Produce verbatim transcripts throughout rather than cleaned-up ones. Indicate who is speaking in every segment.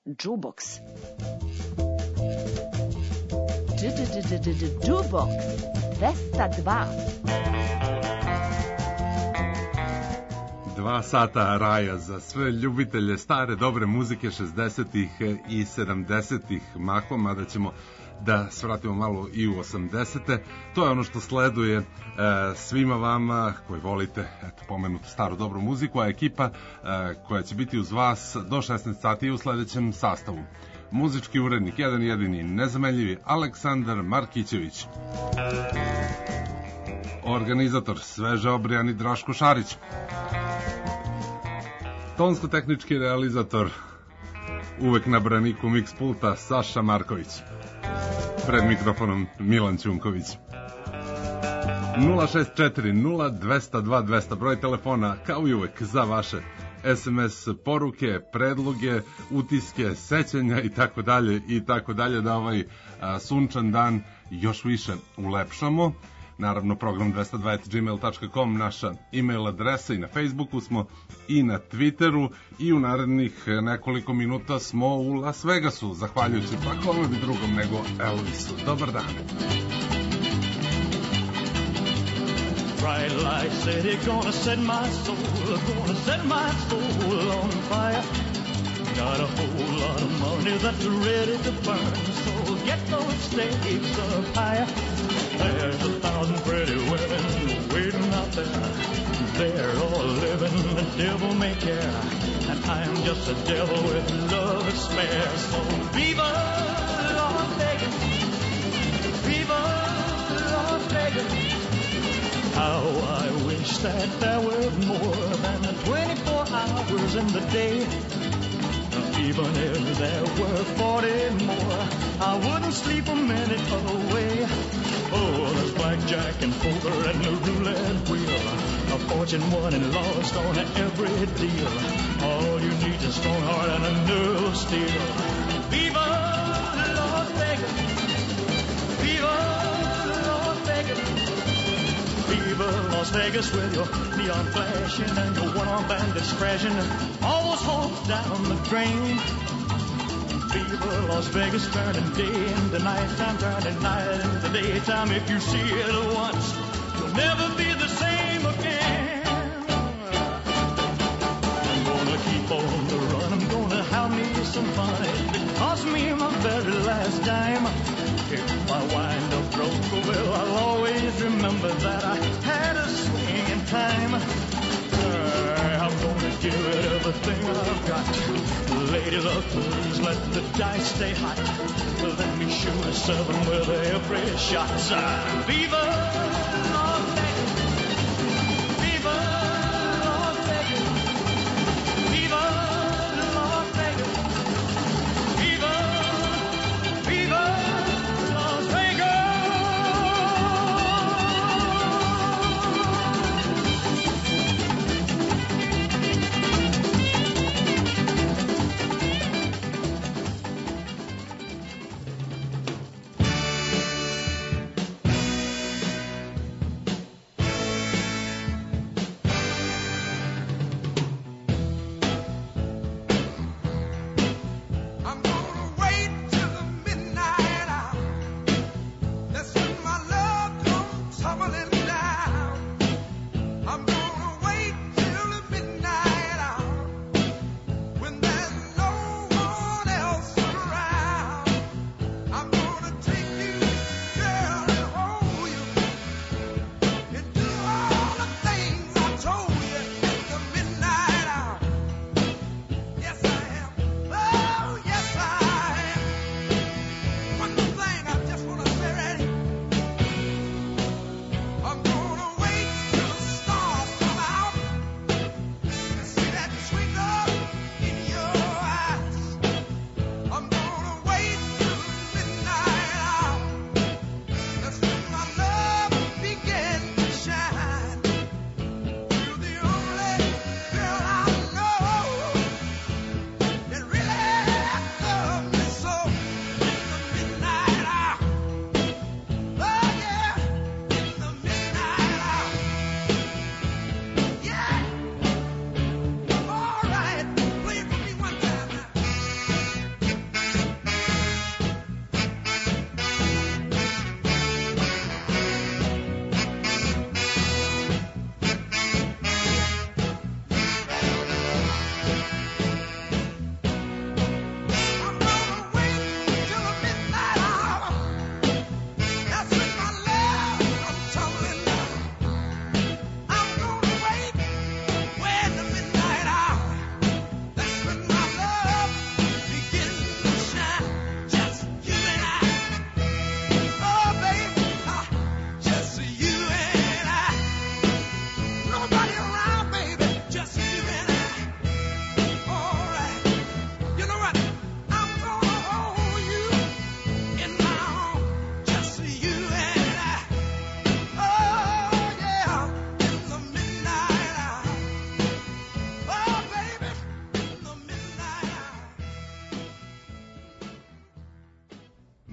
Speaker 1: Jukebox. Jukebox dvesta dva.
Speaker 2: Dva sata raja za sve ljubitelje stare dobre muzike šezdesetih i sedamdesetih mahom, mada ćemo da svratimo malo i u osamdesete. To je ono što sleduje e, svima vama koji volite eto, pomenutu staru dobru muziku, a ekipa e, koja će biti uz vas do šesnaest sati u sledećem sastavu. Muzički urednik, jedan jedini, nezamenljivi Aleksandar Markićević. Organizator, sveže obrijani Draško Šarić. Tonsko-tehnički realizator, uvek na braniku mix pulta, Saša Marković. Pred mikrofonom Milan Ćunković. nula šest četiri nula dva zero dva dva zero zero broj telefona kao i uvek za vaše es em es poruke, predloge, utiske, sećanja i tako dalje i tako dalje, da ovaj a, sunčan dan još više ulepšamo. Naravno, program dvesta dva at gmail dot com, naša e-mail adresa, i na Facebooku smo i na Twitteru, i u narednih nekoliko minuta smo u Las Vegasu, zahvaljujući pa kome bi drugom nego Elvisu. Dobar dan.
Speaker 3: Bright light city, gonna set my soul, gonna set my soul on fire. Got a whole lot of money that's ready to burn, so get those stakes up higher. There's a thousand pretty women waiting out there. They're all living the devil may care, and I'm just a devil with love to spare. So viva Las Vegas, viva Las Vegas. How I wish that there were more than twenty-four hours in the day. Even if there were forty more, I wouldn't sleep a minute away. Oh, there's blackjack and poker and the roulette wheel, a fortune won and lost on every deal. All you need is a strong heart and a nerve of steel. Viva Las Vegas, viva Las Vegas, viva Las Vegas with your neon flashing and your one-armed bandits crashing, all those hopes down the drain. Viva Las Vegas, turning day into nighttime, turning night into daytime. If you see it once, you'll never be the same again. I'm gonna keep on the run, I'm gonna have me some fun. It cost me my very last dime. If I wind up broke, well, I'll always remember that I had a swing in time. Uh, I'm gonna give it everything I've got. Lady luck, please let the dice stay hot. Let me shoot a seven with every shot. Uh, Viva Las Vegas, Viva Las Vegas, Viva Las Vegas, Viva, Viva Las Vegas.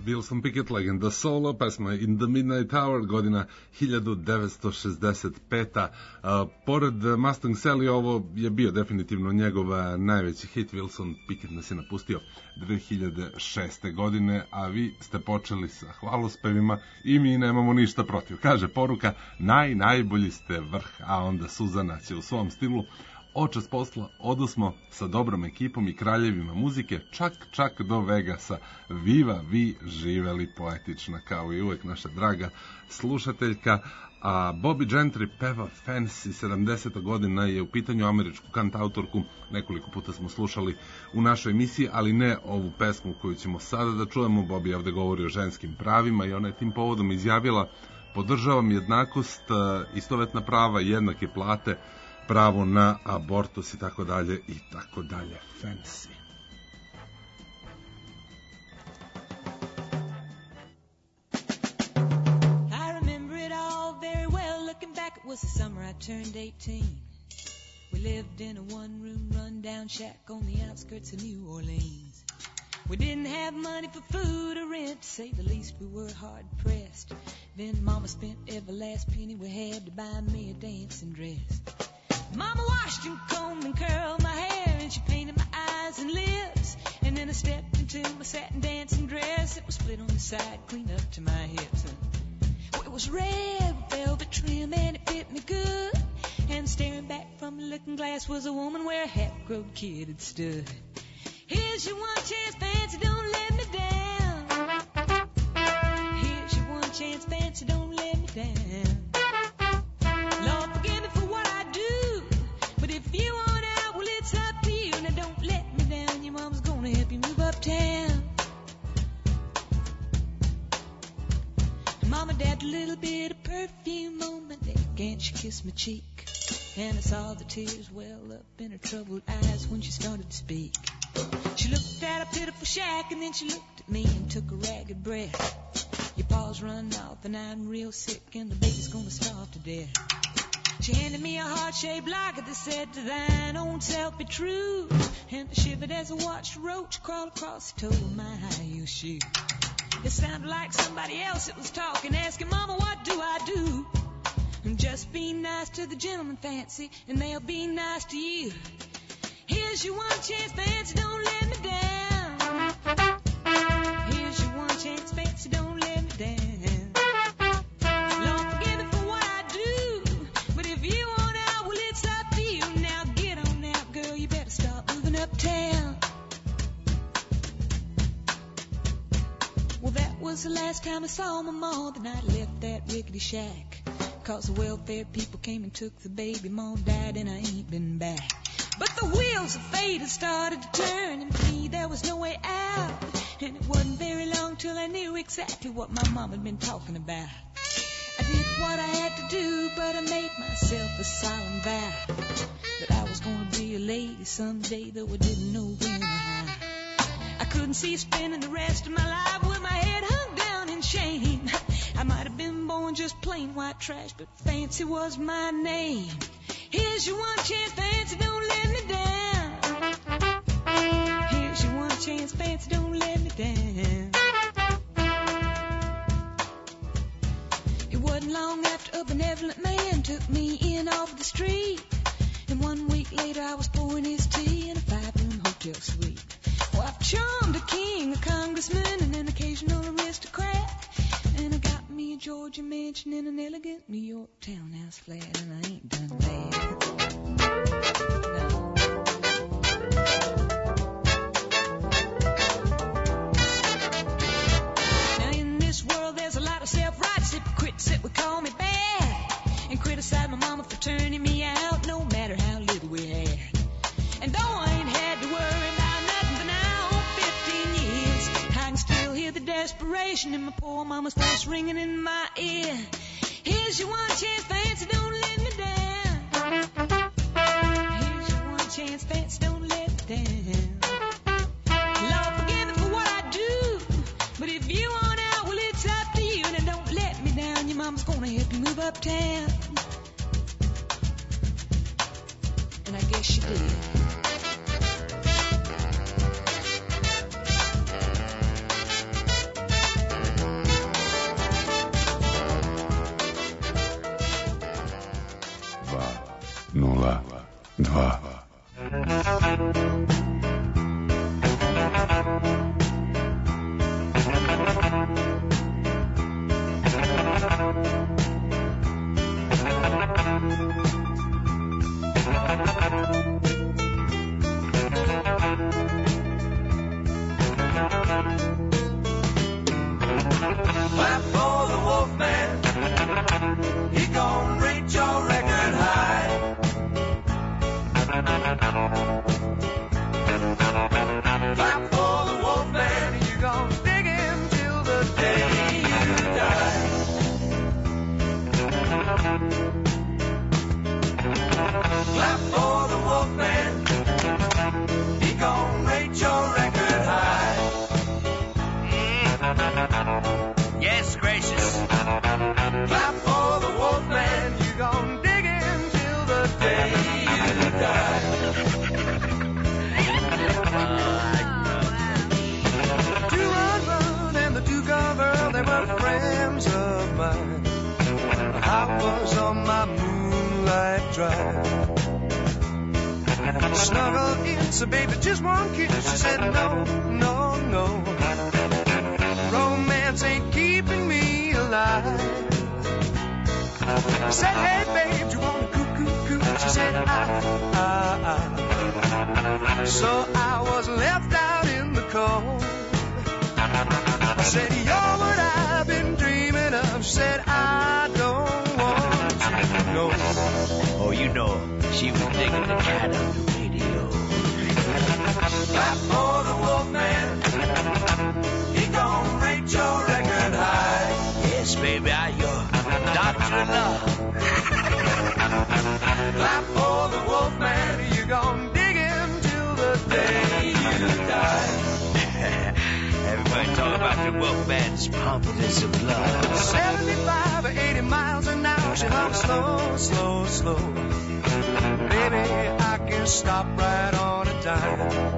Speaker 2: Wilson Pickett, legenda solo, pesma In the Midnight Hour, godina hiljadu devetsto šezdeset peta. Uh, pored Mustang Sally, ovo je bio definitivno njegov najveći hit. Wilson Pickett nas je napustio dve hiljade šeste. godine, a vi ste počeli sa hvalospevima i mi nemamo ništa protiv. Kaže poruka, naj, najbolji ste vrh, a onda Suzana će u svom stilu očas posla odosmo sa dobrom ekipom i kraljevima muzike, čak, čak do Vegasa. Viva vi, živeli poetična, kao i uvek naša draga slušateljka. A Bobby Gentry peva Fancy, sedamdeseta godina je u pitanju, američku kantautorku. Nekoliko puta smo slušali u našoj emisiji, ali ne ovu pesmu koju ćemo sada da čujemo. Bobby ovde govori o ženskim pravima i ona je tim povodom izjavila: podržavam jednakost, istovetna prava, jednake plate, pravo na abortus i tako dalje i tako dalje. Fancy.
Speaker 4: I remember it all very well. Looking back, it was the summer I turned eighteen. We lived in a one-room run-down shack on the outskirts of New Orleans. We didn't have money for food or rent, to say the least. We were hard-pressed. Then Mama spent every last penny we had to buy me a dancing dress. Mama washed and combed and curled my hair, and she painted my eyes and lips. And then I stepped into my satin dancing dress. It was split on the side, clean up to my hips. And it was red with velvet trim, and it fit me good. And staring back from the looking glass was a woman where a half-grown kid had stood. Here's your one chance, fancy, don't let me down. Here's your one chance, fancy, don't let me down. Lord, forgive me for what I do, but if you want out, well, it's up to you. Now don't let me down, your mom's gonna help you move uptown. Mama dabbed a little bit of perfume on my neck, and she kissed my cheek. And I saw the tears well up in her troubled eyes when she started to speak. She looked at a pitiful shack, and then she looked at me and took a ragged breath. Your paws run off, and I'm real sick, and the baby's gonna starve to death. She handed me a heart-shaped locket that said, to thine own self be true. And I shivered as I watched a roach crawl across the toe of my high-heel shoe. It sounded like somebody else that was talking, asking, Mama, what do I do? And just be nice to the gentleman, Fancy, and they'll be nice to you. Here's your one chance, Fancy, don't let me down. Here's your one chance, Fancy, don't let me down. Lord, forgive me for what I do, but if you want out, well, it's up to you. Now get on out, girl, you better start moving uptown. Well, that was the last time I saw my mom, the night I left that rickety shack. Cause the welfare people came and took the baby, Mom died and I ain't been back. But the wheels of fate had started to turn, and for me there was no way out. And it wasn't very long till I knew exactly what my mom had been talking about. I did what I had to do, but I made myself a solemn vow that I was gonna be a lady someday, though I didn't know when or how. I couldn't see spending the rest of my life with my head hung down in shame. I might have been born just plain white trash, but Fancy was my name. Here's your one chance, Fancy, don't let me down. Here's your one chance, Fancy, don't let me down. It wasn't long after a benevolent man took me in off the street. And one week later I was pouring his tea in a five-room hotel suite. Well, I've charmed a king, a congressman, and an occasional aristocrat. And I got me a Georgia mansion in an elegant New York townhouse flat, and I ain't done bad. No. Now in this world there's a lot of self-righteous hypocrites that would call me bad and criticize my mama for turning me out, no matter how little we had. And though I ain't had to worry about nothing for now, fifteen years, I can still hear the desperation in my poor mama's voice ringing in my ear. Here's your one chance, Fancy, don't let me down. Here's your one chance, Fancy, don't let me down. Lord, forgive me for what I do, but if you want out, well, it's up to you. Now don't let me down, your mama's gonna help you move uptown. And I guess she did.
Speaker 2: dva.
Speaker 5: Clap for the Wolfman. He gon' reach your record high. Clap for the Wolfman. You gon' dig him till the day you die. Clap for the Wolfman. He gon' reach your record high. Yes, gracious. Clap for the Wolfman. You gon' dig him till the day you die. Two run run and the two girl, they were friends of mine. I was on my moonlight drive. Snuggled in, so baby, just one kiss. She said no, no, no. Romance ain't keeping me alive. I said, hey babe, do you want a coo-coo-coo? She said, I, I, I. So I was left out in the cold. I said, you're what I've been dreaming of. She said, I don't want to know.
Speaker 6: Oh, you know, she was digging the cat on the radio.
Speaker 5: Clap for the Wolfman. He gon' rate your record high.
Speaker 6: Yes, baby, I'm your doctor in love.
Speaker 5: Clap for the Wolfman. You gon' dig him till the day you die.
Speaker 6: Everybody talk about the Wolfman's pompous of love.
Speaker 5: seventy-five or eighty miles an hour. She hung slow, slow, slow. Baby, I can stop right on a dime.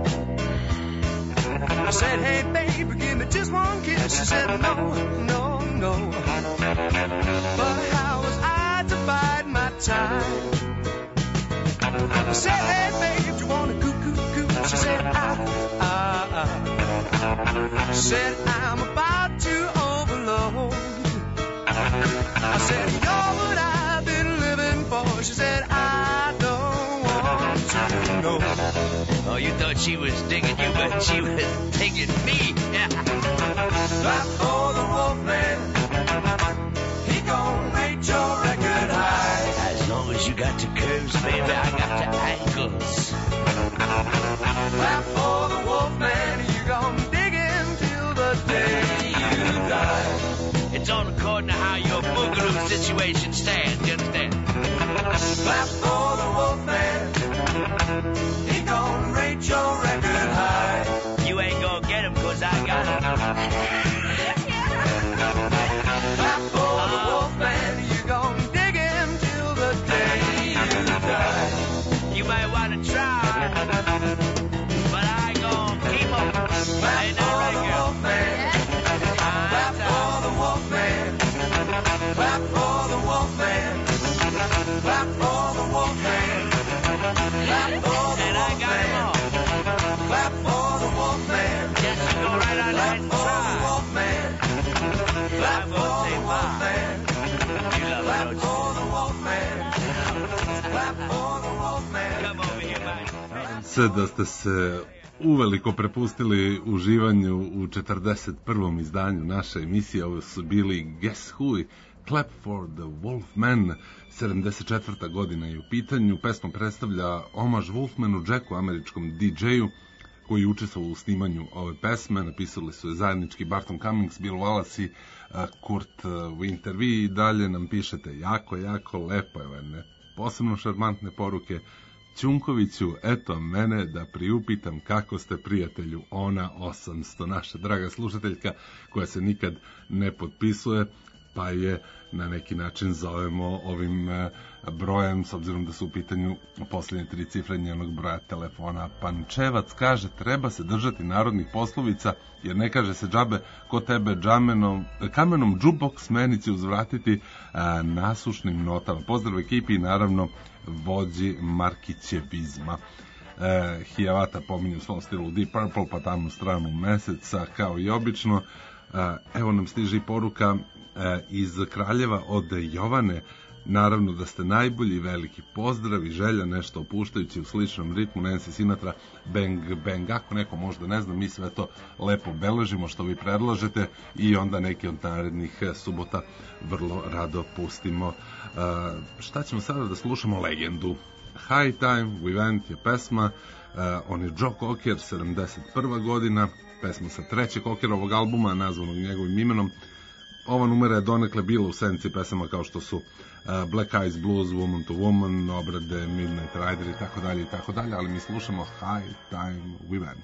Speaker 5: I said, hey, baby, give me just one kiss. She said, no, no, no. But how was I to bide my time? I said, hey, babe, do you want a coo-coo-coo? She said, I, I, I. She said, I'm about to overload. I said, you're what I've been living for. She said, I don't want to know.
Speaker 6: Oh, you thought she was digging you, but she was digging me.
Speaker 5: Clap for the Wolfman. He gon' rate your record high.
Speaker 6: As long as you got the curves, baby, I got the ankles.
Speaker 5: Clap for the Wolfman. You gon' dig him till the day you die.
Speaker 6: It's all according to how your boogaloo situation stands, you understand?
Speaker 5: Clap for the Wolfman. He gon' rate your record high.
Speaker 6: You ain't gonna get him, cause I got him.
Speaker 5: Clap for the Wolfman. You gon' dig him till the day you die.
Speaker 6: You might wanna try, but I ain't gonna keep him.
Speaker 5: Clap
Speaker 6: Ain't
Speaker 5: for
Speaker 6: that
Speaker 5: the
Speaker 6: right, girl?
Speaker 5: Wolfman. Clap for the Wolfman. Clap for the Wolfman. Clap for the Wolfman. Clap for the
Speaker 6: And I got him all.
Speaker 5: Wolfman. Clap for the Wolfman.
Speaker 6: Just you go right on
Speaker 5: Clap
Speaker 6: ahead and
Speaker 5: for the
Speaker 6: try.
Speaker 5: Wolfman. Clap
Speaker 6: I'm
Speaker 5: for
Speaker 6: gonna say
Speaker 5: the
Speaker 6: bye.
Speaker 5: Wolfman.
Speaker 6: You love
Speaker 5: Clap
Speaker 6: it, don't
Speaker 5: for the Wolfman. Clap for the
Speaker 6: you?
Speaker 5: Wolfman.
Speaker 6: Come over here, man.
Speaker 2: Se da ste se uveliko prepustili uživanju u četrdeset prvom izdanju naše emisije. Ovo su bili Guess Who i Clap for the Wolfman. sedamdeset četvrta godina je u pitanju. Pesma predstavlja omaž Wolfmanu Jacku, američkom D J-u, koji je učestvovao u snimanju ove pesme. Napisali su je zajednički Barton Cummings, Bill Wallace i uh, Kurt uh, Winter. Vi i dalje nam pišete jako, jako lepo, evo jedne posebno šarmantne poruke. Ćunkoviću, eto mene da priupitam kako ste prijatelju, ona osamsto, naša draga slušateljka koja se nikad ne potpisuje, pa je na neki način zovemo ovim e, brojem, s obzirom da su u pitanju posljednje tri cifre njenog broja telefona. Pančevac kaže, treba se držati narodnih poslovica, jer ne kaže se džabe ko tebe džamenom, kamenom džuboks menici uzvratiti a, nasušnim notama. Pozdrav ekipi i naravno vođi Markićevizma. E, Hiawatha pominju u svom stilu Deep Purple, pa tamo stranu meseca, kao i obično. E, evo nam stiže i poruka e, iz Kraljeva od Jovane. Naravno da ste najbolji, veliki pozdrav i želja, nešto opuštajući u sličnom ritmu Nancy Sinatra, Bang Bang, ako neko možda ne zna, mi sve to lepo beležimo što vi predlažete i onda neki od narednih subota vrlo rado pustimo. Uh, šta ćemo sada da slušamo? Legendu. High Time We Went je pesma, uh, on je Joe Cocker, sedamdeset prva godina, pesma sa trećeg Cockerovog albuma, nazvanog njegovim imenom. Ova numera je donekle bila u senci pesama kao što su uh, Black Eyes Blues, Woman to Woman, obrade Midnight Rider i tako dalje i tako dalje, ali mi slušamo High Time We Went.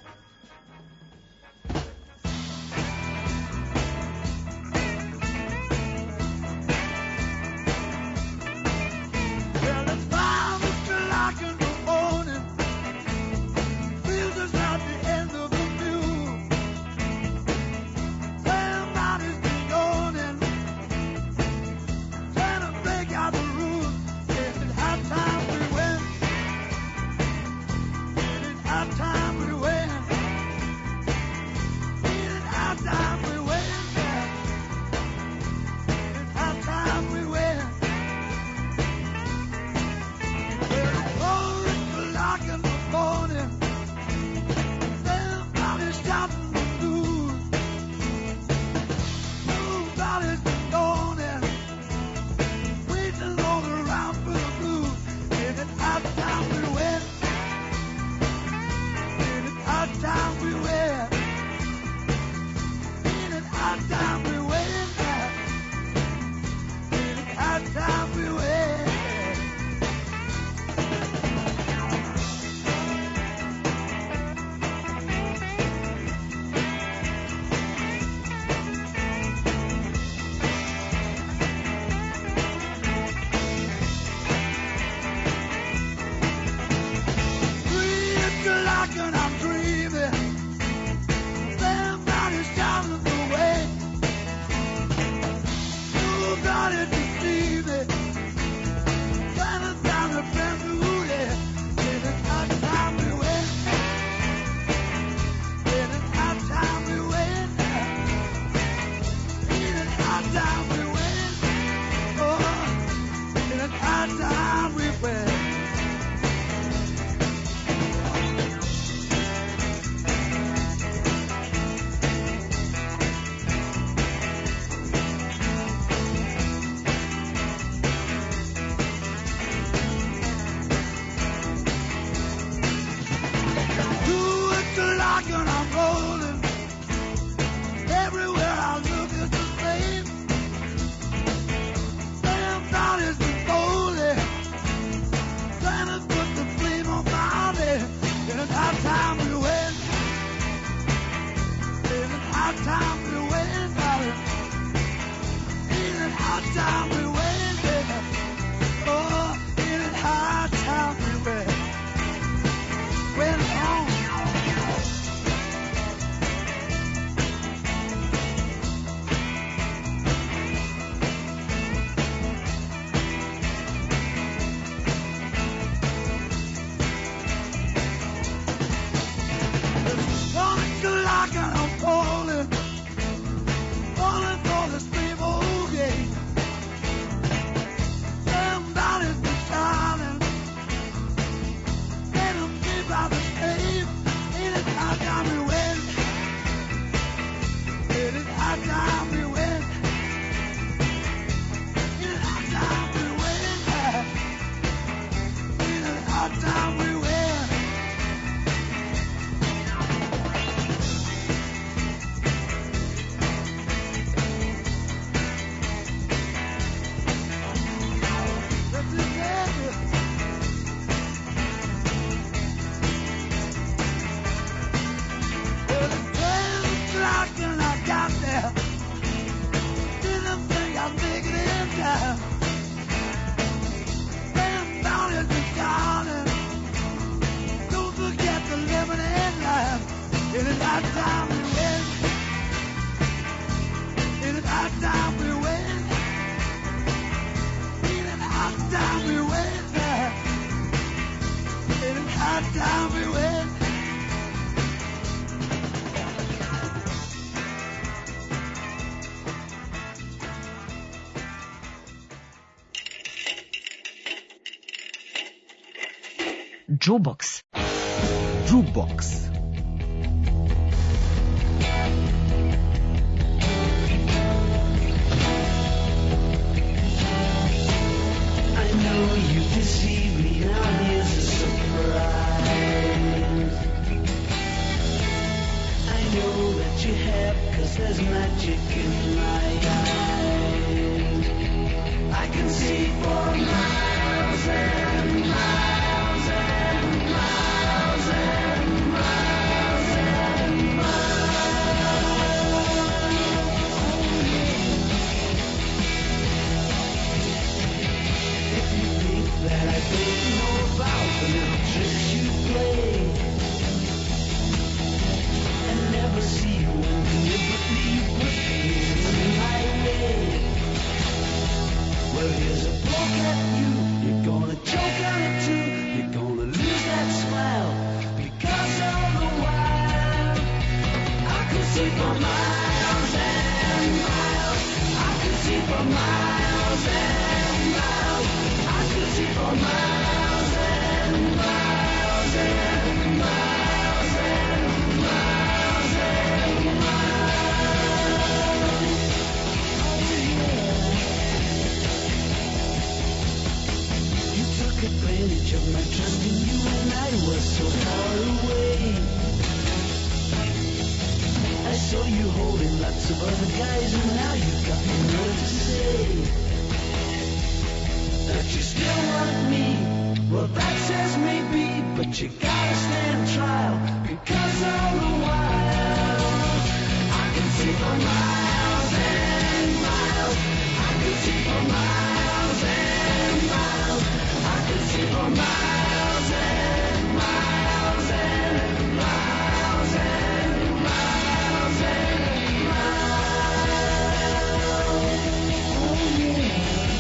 Speaker 7: Time we wait.
Speaker 1: Jukebox.
Speaker 7: Jukebox.
Speaker 8: You deceive me, now here's a surprise. I know that you have, cause there's magic in my eyes. I can see for miles and miles and miles and miles and miles. If you think that I don't know about the little tricks you play and never see you when deliberately you put things in my way. Well, here's a poke at you. You're gonna choke on it too. You're gonna lose that smile because all the while I could see for miles and miles. I could see for miles and miles. I could see for miles and miles and miles and miles and miles. You took advantage of my trust in you when I was so far away. I saw you holding lots of other guys and now you've got me more to say. That you still want me, well that says maybe, but you gotta stand trial, because all the while I can see for miles and miles. I can see for miles and miles. I can see for miles and miles and miles and miles and miles. Oh yeah.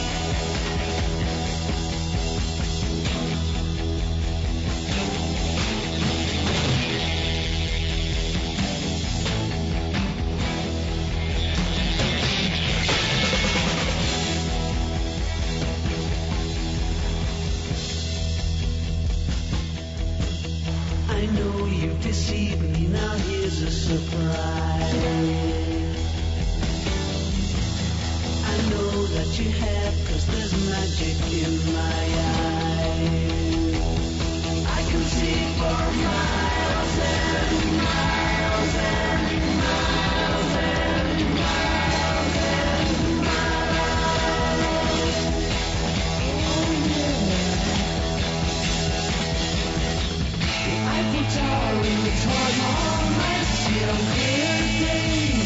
Speaker 8: I know you deceived me, now here's a surprise. I know that you have, cause there's magic in my eyes. I can see for miles and miles and miles and miles and miles. Oh yeah. The Eiffel Tower in the Taj Mahal might see it on clear days.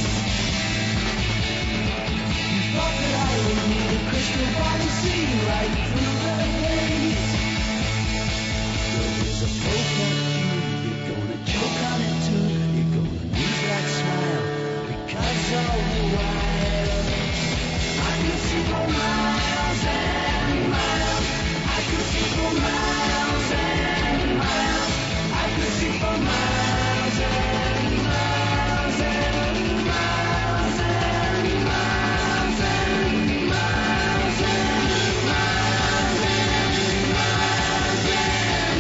Speaker 8: You thought that I would need a crystal ball to see right through the haze. Well, there's a poke at you, you're gonna choke on it too. You're gonna lose that smile, because all the while I can see for miles and miles. I can see for miles and miles. I can see for miles and miles and miles and miles and miles and miles and miles and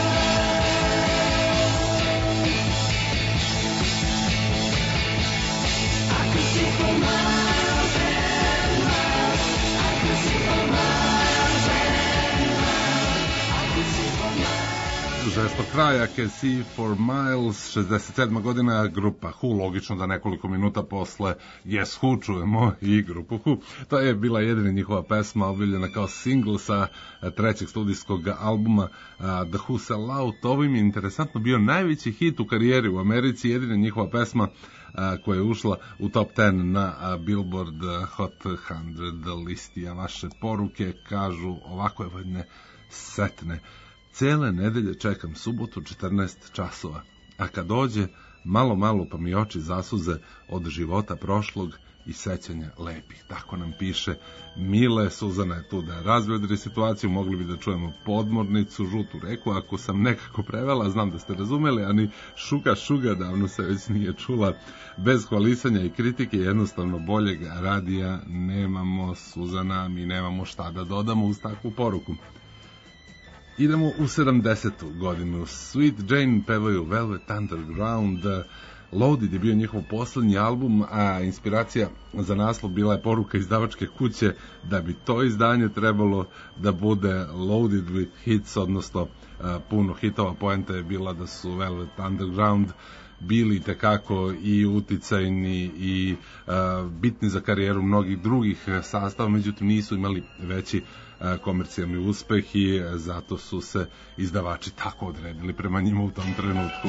Speaker 8: miles. I can see for miles and miles. I can see for miles and miles. I can see for miles.
Speaker 2: Žesto kraja Can See for Miles, šezdeset sedma godina, grupa Who, logično da nekoliko minuta posle Yes Who čujemo i grupu Who. To je bila jedina njihova pesma objavljena kao singl sa trećeg studijskog albuma The Who Sell Out. Ovo im je interesantno bio najveći hit u karijeri u Americi, jedina njihova pesma koja je ušla u top deset na Billboard Hot sto listi. A vaše poruke kažu ovako je vodne setne. Cele nedelje čekam subotu četrnaest časova, a kad dođe, malo malo pa mi oči zasuze od života prošlog i sećanja lepih. Tako nam piše Mile. Suzana je tu da razvedri situaciju, mogli bi da čujemo Podmornicu, Žutu reku, ako sam nekako prevela, znam da ste razumeli, ani Šuga Šuga davno se već nije čula. Bez hvalisanja i kritike, jednostavno boljeg radija nemamo, Suzana, mi nemamo šta da dodamo uz takvu poruku. Idemo u sedamdesetu godinu. Sweet Jane pevaju Velvet Underground. Loaded je bio njihov poslednji album, a inspiracija za naslov bila je poruka izdavačke kuće da bi to izdanje trebalo da bude Loaded with Hits, odnosno uh, puno hitova. Poenta je bila da su Velvet Underground bili tekako i uticajni i uh, bitni za karijeru mnogih drugih sastava, međutim nisu imali veći uh, komercijalni uspeh i zato su se izdavači tako odredili prema njima u tom trenutku.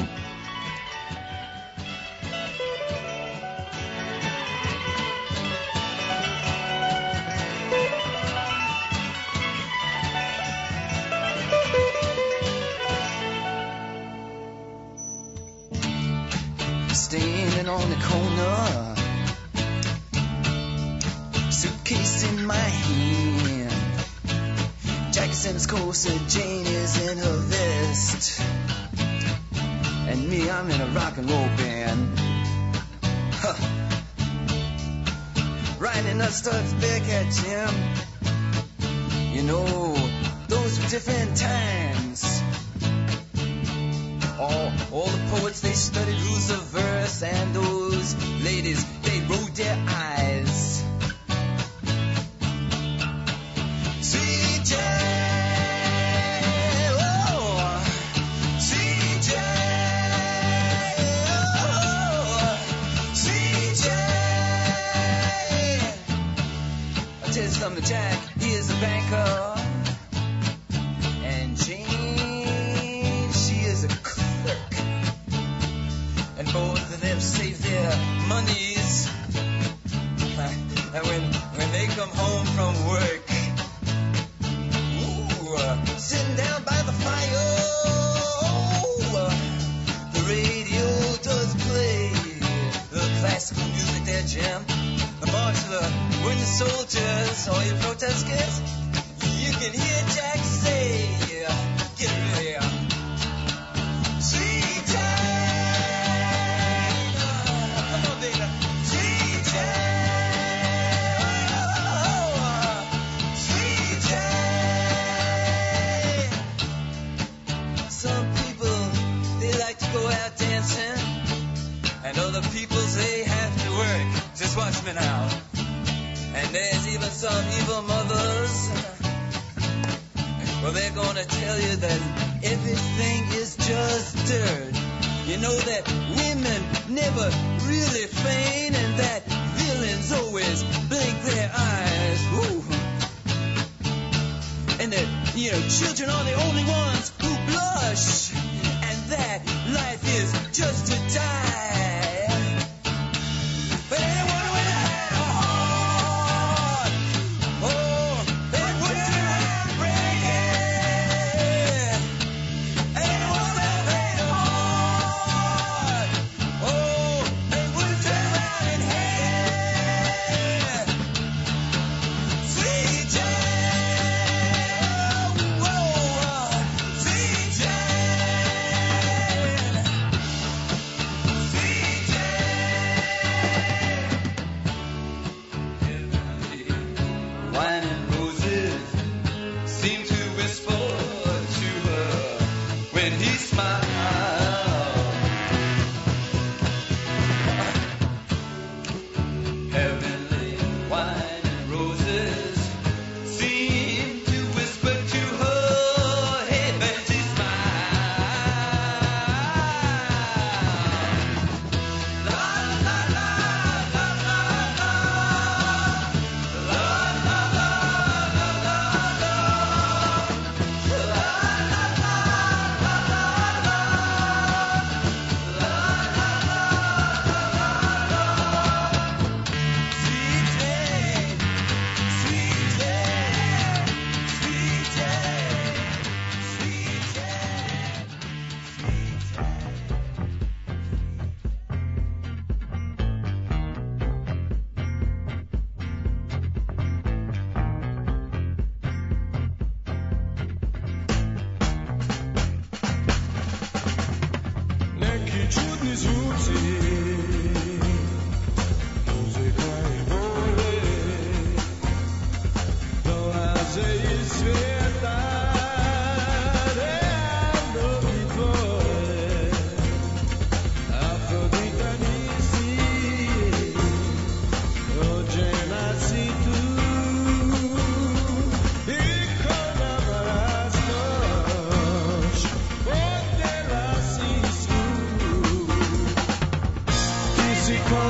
Speaker 8: Standing on the corner, suitcase in my hand, Jack's in his corset, Jane is in her vest, and me, I'm in a rock and roll band. Huh. Riding up Studs back at Jim. You know, those were different times. All, all the poets, they studied rules of verse, and those ladies, they rolled their eyes. C J, oh, C J, oh, C J. I'll tell you something, Jack, he is a banker, and Jane, she is a clerk, and both of them save their monies, and when, when they come home from work, ooh, uh, sitting down by the fire, oh, uh, the radio does play the classical music there, Jim, the march of the wooden soldiers, all you protesters, you can hear Jack say, get rid of here. And other people, they have to work. Just watch me now. And there's even some evil mothers. Well, they're gonna tell you that everything is just dirt. You know that women never really feign, and that villains always blink their eyes. Ooh. And that, you know, children are the only ones who blush. And that life is just to die. But anyone with a heart, oh, they wouldn't have to break it. Anyone with a heart, oh, they wouldn't turn around and hate. Sweet Jane, oh, oh,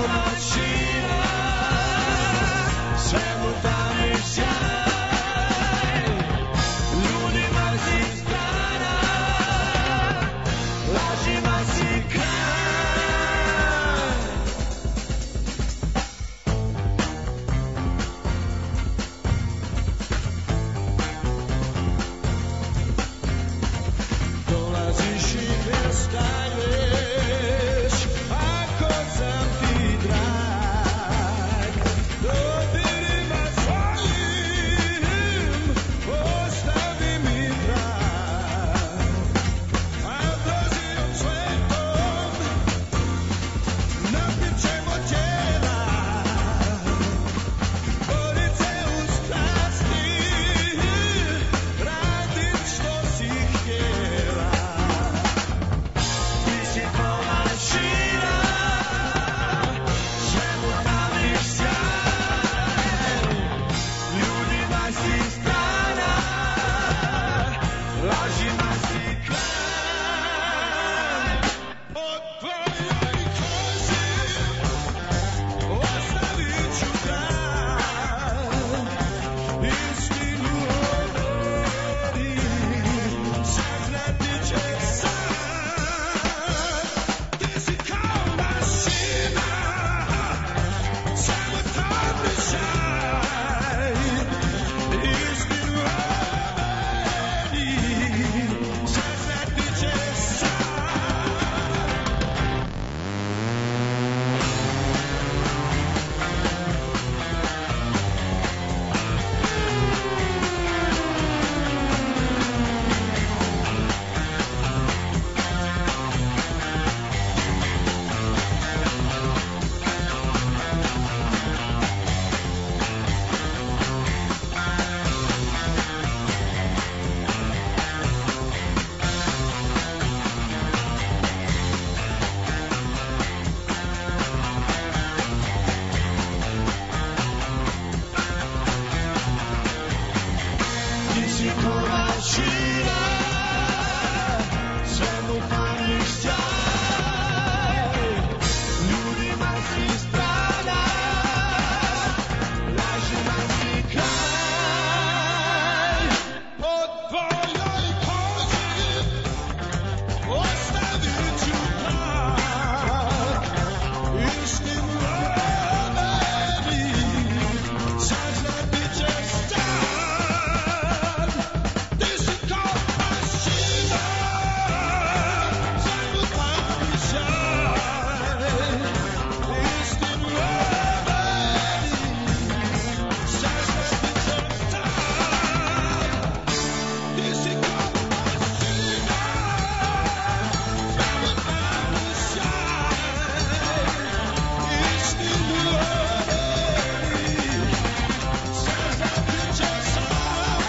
Speaker 5: mašina, svemu tami sjaj, ljudima si strana, lažima si kraj. Dolaziš i prestaješ, ako sam ti drag, dodirima svojim, ostavi mi trag. A brzijom svetom napit ćemo tijela, borit se u strasti, radim što si htjela. Ti si ko mašina, svemu tamiš sjaj, ljudima si strana, lažima si kraj. Od tvojoj koži ostavit ću trag, istinu o meni saznati će sad. Ti si kao mašina, samo tami sjaj, istinu o meni saznati će sad. Ti si ko mašina, svemu tamiš sjaj, ljudima si strana, lažima si kraj. Po tvojoj koži ostavit ću trag, istinu o meni saznati će sad. Ti si kao mašina, svemu tami sjaj, istinu o meni saznati će sad. Ti si kao mašina, svemu tami sjaj, istinu o meni saznati će sad.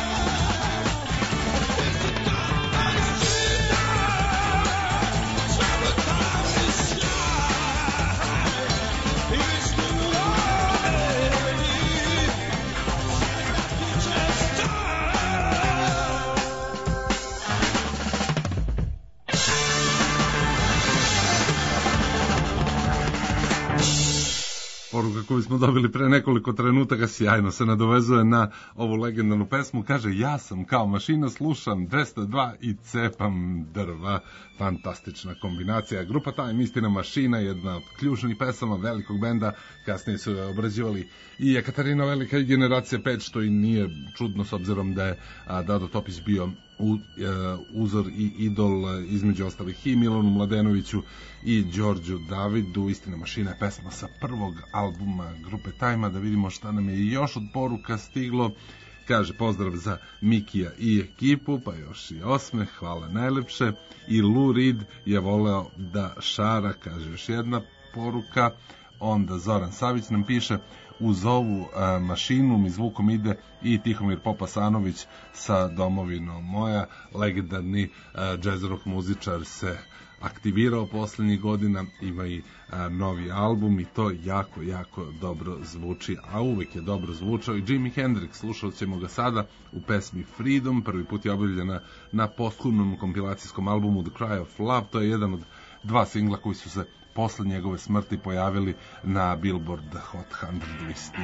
Speaker 2: Poruka koju smo dobili pre nekoliko trenutaka sjajno se nadovezuje na ovu legendarnu pesmu. Kaže, ja sam kao mašina, slušam dvesta dva i cepam drva. Fantastična kombinacija. Grupa Time, istina mašina, jedna od ključnih pesama velikog benda. Kasnije su je obrađivali i Ekaterina Velika i Generacija pet, što i nije čudno s obzirom da je a, Dado Topić bio u, e, uzor i idol e, između ostalih i Milanu Mladenoviću i Đorđu Davidu. Istina mašina je pesma sa prvog albuma grupe Time. Da vidimo šta nam je još od poruka stiglo. Kaže, pozdrav za Mikija i ekipu, pa još i osmeh, hvala najlepše. I Lou Reed je voleo da šara, kaže još jedna poruka. Onda Zoran Savić nam piše, uz ovu a, mašinu mi zvukom ide i Tihomir Popasanović sa Domovinom moja. Legendarni a, jazz rock muzičar se aktivirao poslednjih godina, ima i a, novi album i to jako, jako dobro zvuči, a uvek je dobro zvučao i Jimi Hendrix. Slušat ćemo ga sada u pesmi Freedom, prvi put je objavljena na posthumnom kompilacijskom albumu The Cry of Love. To je jedan od dva singla koji su se posle njegove smrti pojavili na Billboard Hot sto listi.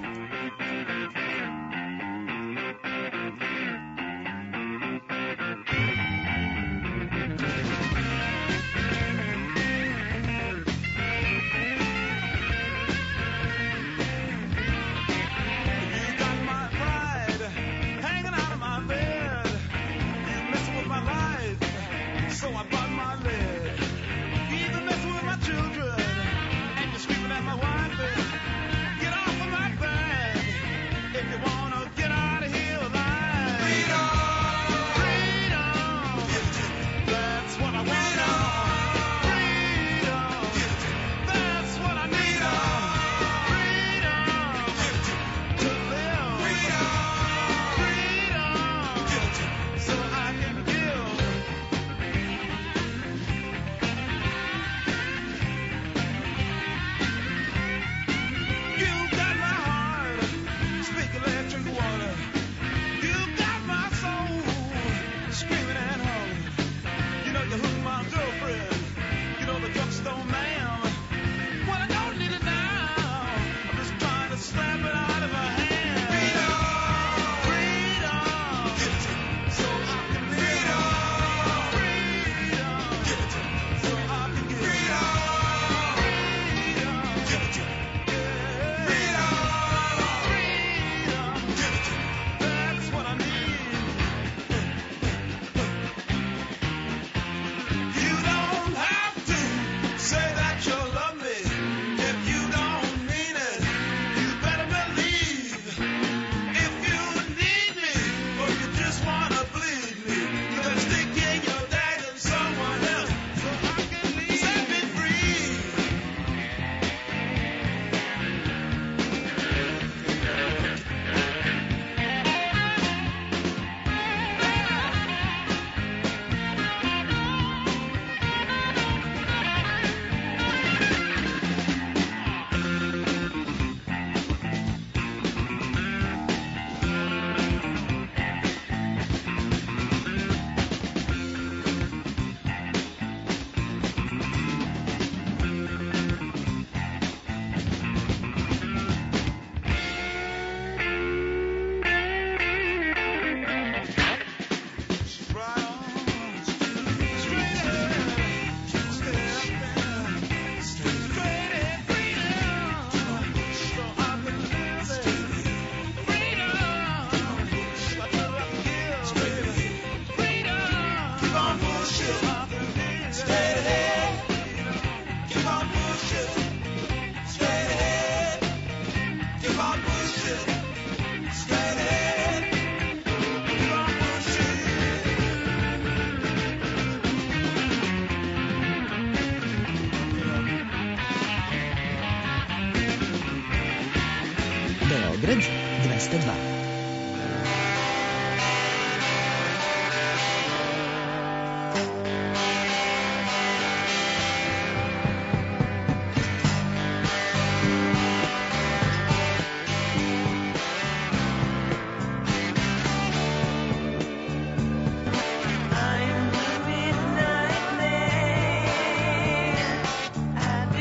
Speaker 9: Beograd dvesta dva.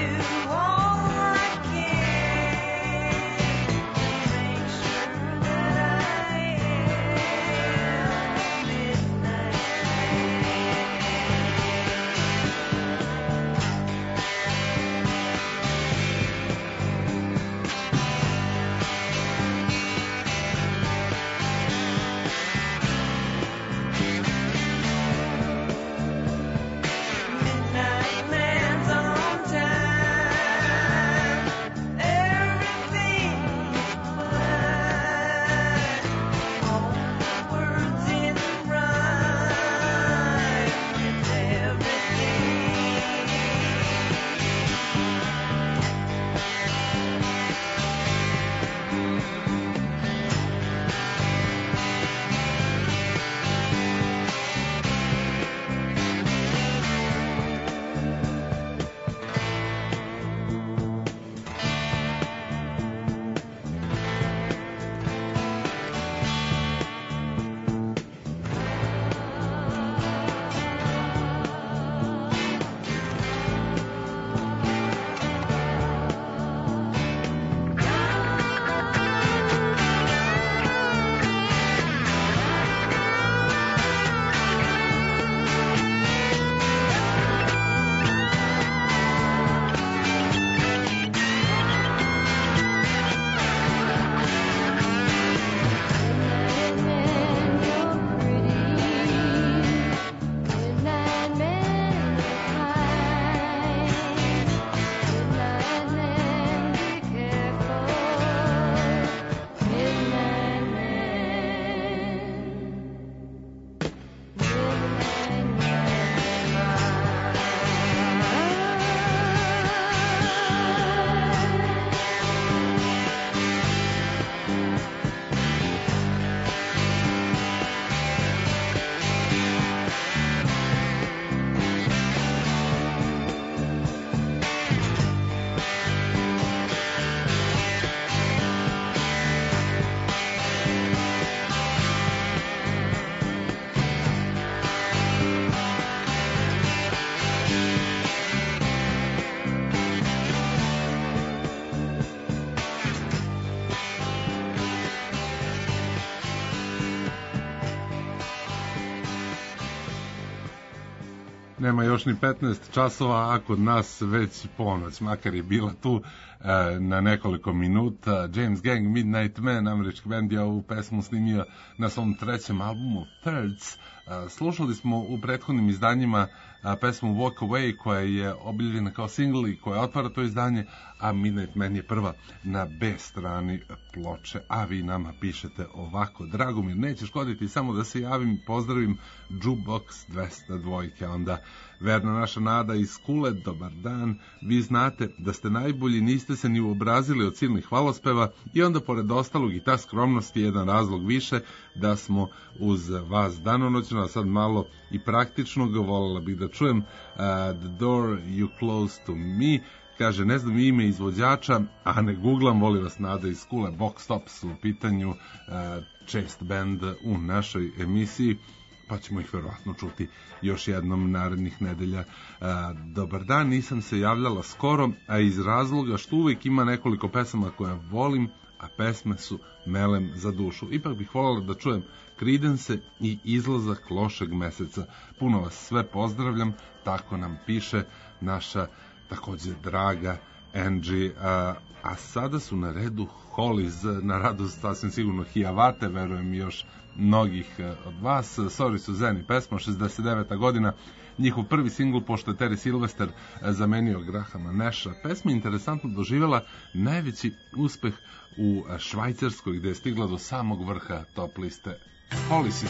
Speaker 8: That
Speaker 2: Nema još ni petnaest časova, a kod nas već ponoć, makar je bila tu e, na nekoliko minuta. James Gang, Midnight Man, američki band, je ovu pesmu snimio na svom trećem albumu Thirds. E, slušali smo u prethodnim izdanjima a, pesmu Walk Away, koja je objavljena kao singl i koja otvara to izdanje, a Midnight Man je prva na B strani ploče. A vi nama pišete ovako: Dragomir, neće škoditi samo da se javim, pozdravim Jukebox dvesta dva, onda verna naša Nada iz Kule, dobar dan, vi znate da ste najbolji, niste se ni uobrazili od silnih hvalospeva, i onda pored ostalog i ta skromnost je jedan razlog više da smo uz vas danonoćno, a sad malo i praktično ga voljela bih da čujem. uh, The Door You Close to Me, kaže, ne znam ime izvođača, a ne googlam, voli vas Nada iz Kule. Box Tops u pitanju, uh, čest band u našoj emisiji, pa ćemo ih verovatno čuti još jednom narednih nedelja. A, dobar dan, nisam se javljala skoro, a iz razloga što uvijek ima nekoliko pesama koje volim, a pesme su melem za dušu. Ipak bih voljela da čujem Creedence i Izlazak lošeg meseca. Puno vas sve pozdravljam, tako nam piše naša također draga Angie. A, a sada su na redu Hollies, na radost sasvim sigurno Hiavate, verujem još mnogih od vas. Sorry Suzanne, pesma šezdeset deveta godina, njihov prvi singl, pošto je Terry Sylvester zamenio Grahama Nasha. Pesma je interesantno doživjela najveći uspeh u Švajcarskoj, gde je stigla do samog vrha top liste. Hollies.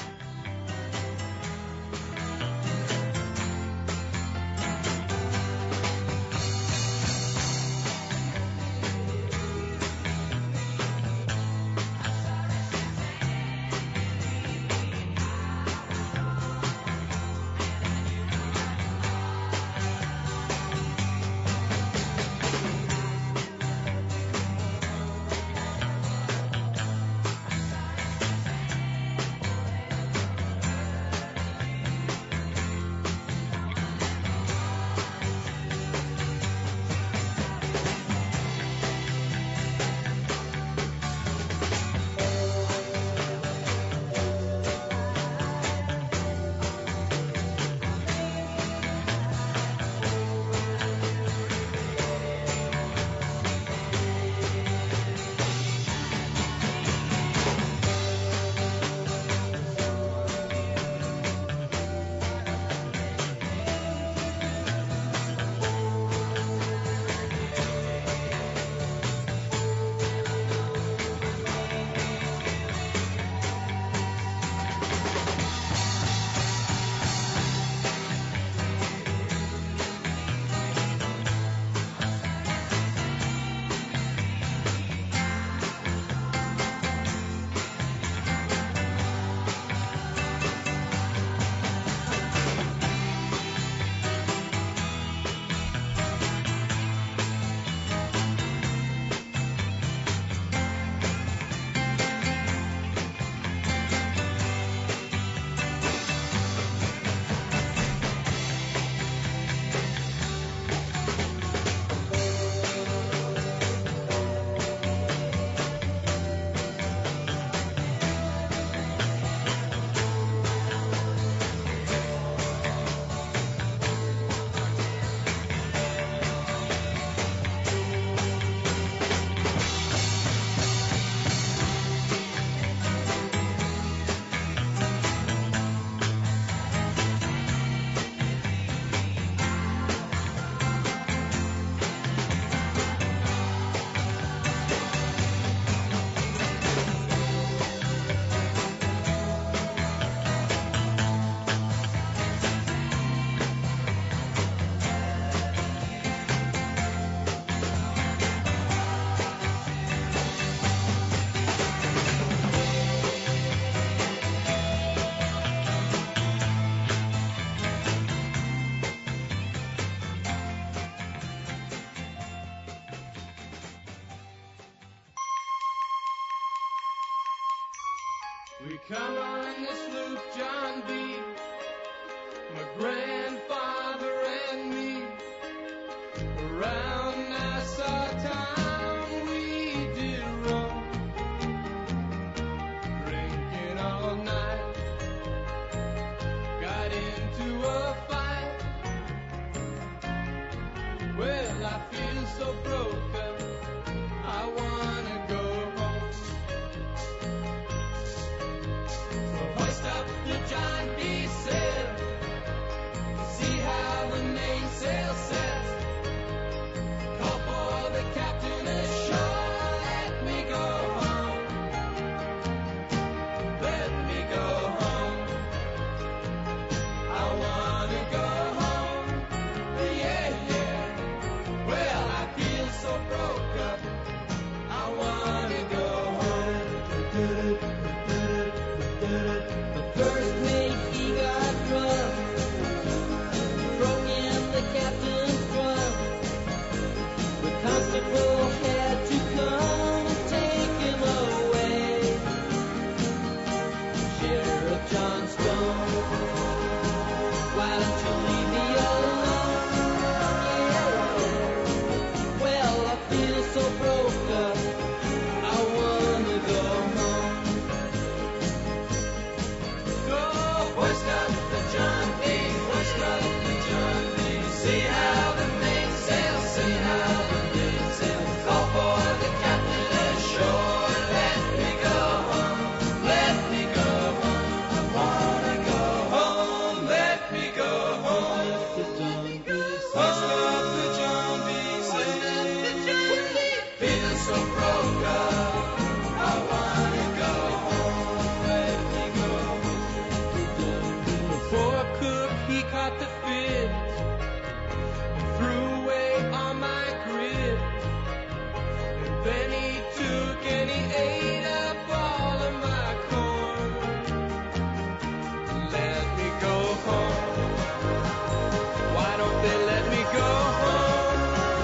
Speaker 10: We come on this loop, John B., my grandfather and me. Around Nassau town we did roam, drinking all night. Got into a fight
Speaker 8: so broke up. I wanna go home. Let me go.
Speaker 10: The poor cook, he caught the fit and threw away all my grit. And then he took and he ate up all of my corn. Let me go home. Why don't they let me go home?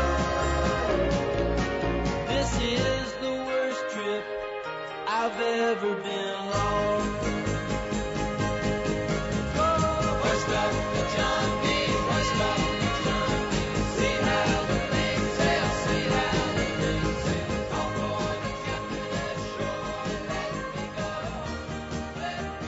Speaker 10: This is the worst trip I've ever been on.
Speaker 8: West up the John B. West up the John B. See how the things sail. See how the things sail. All for the captain ashore. Let me go. Let me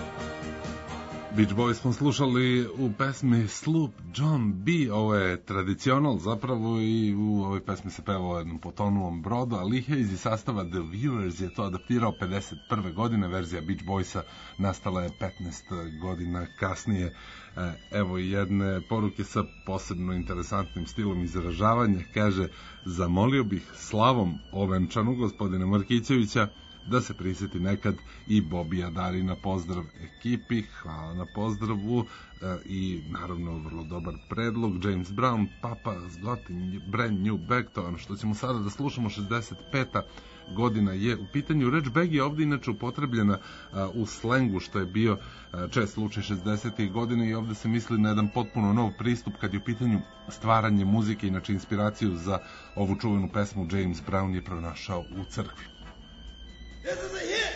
Speaker 8: go.
Speaker 2: Beach Boys smo slušali u pesmi Sloop John B. Ovo je tradicional zapravo i u ovoj pesmi se peva o jednom potonulom brodu, a Lee Hayes iz sastava The Viewers je to adaptirao pedeset prve godine, verzija Beach Boysa nastala je petnaest godina kasnije. Evo i jedne poruke sa posebno interesantnim stilom izražavanja, kaže: zamolio bih slavom ovenčanu gospodina Markićevića da se prisjeti nekad i Bobija Darina. Pozdrav ekipi, hvala na pozdravu i naravno vrlo dobar predlog. James Brown, Papa's got a brand new bag, to je ono što ćemo sada da slušamo. Šezdeset peta godina je u pitanju. Reč bag je ovdje inače upotrebljena u slengu, što je bio čest slučaj šezdesetih godina, i ovdje se misli na jedan potpuno nov pristup kad je u pitanju stvaranje muzike. Inače inspiraciju za ovu čuvenu pesmu James Brown je pronašao u crkvi.
Speaker 8: This is a hit.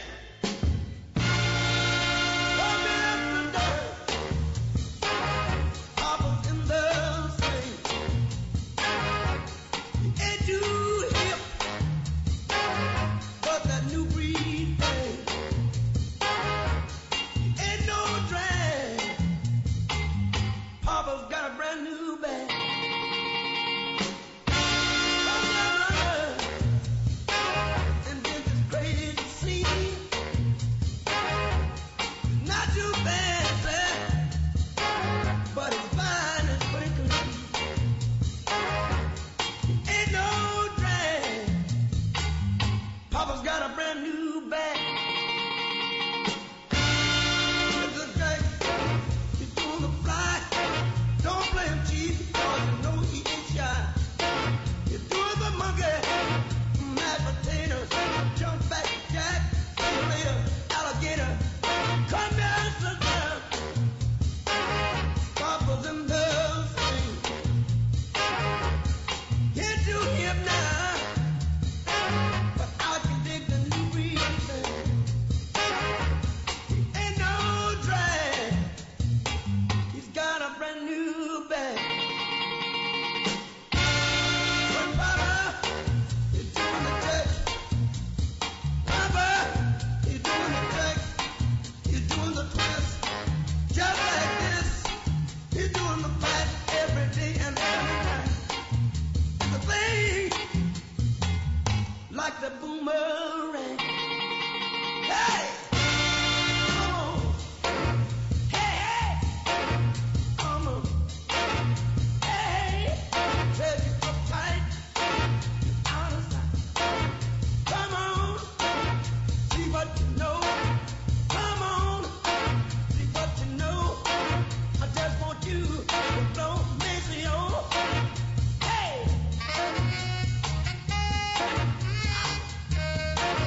Speaker 8: Hey!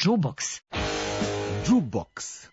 Speaker 1: Jukebox.
Speaker 7: Jukebox.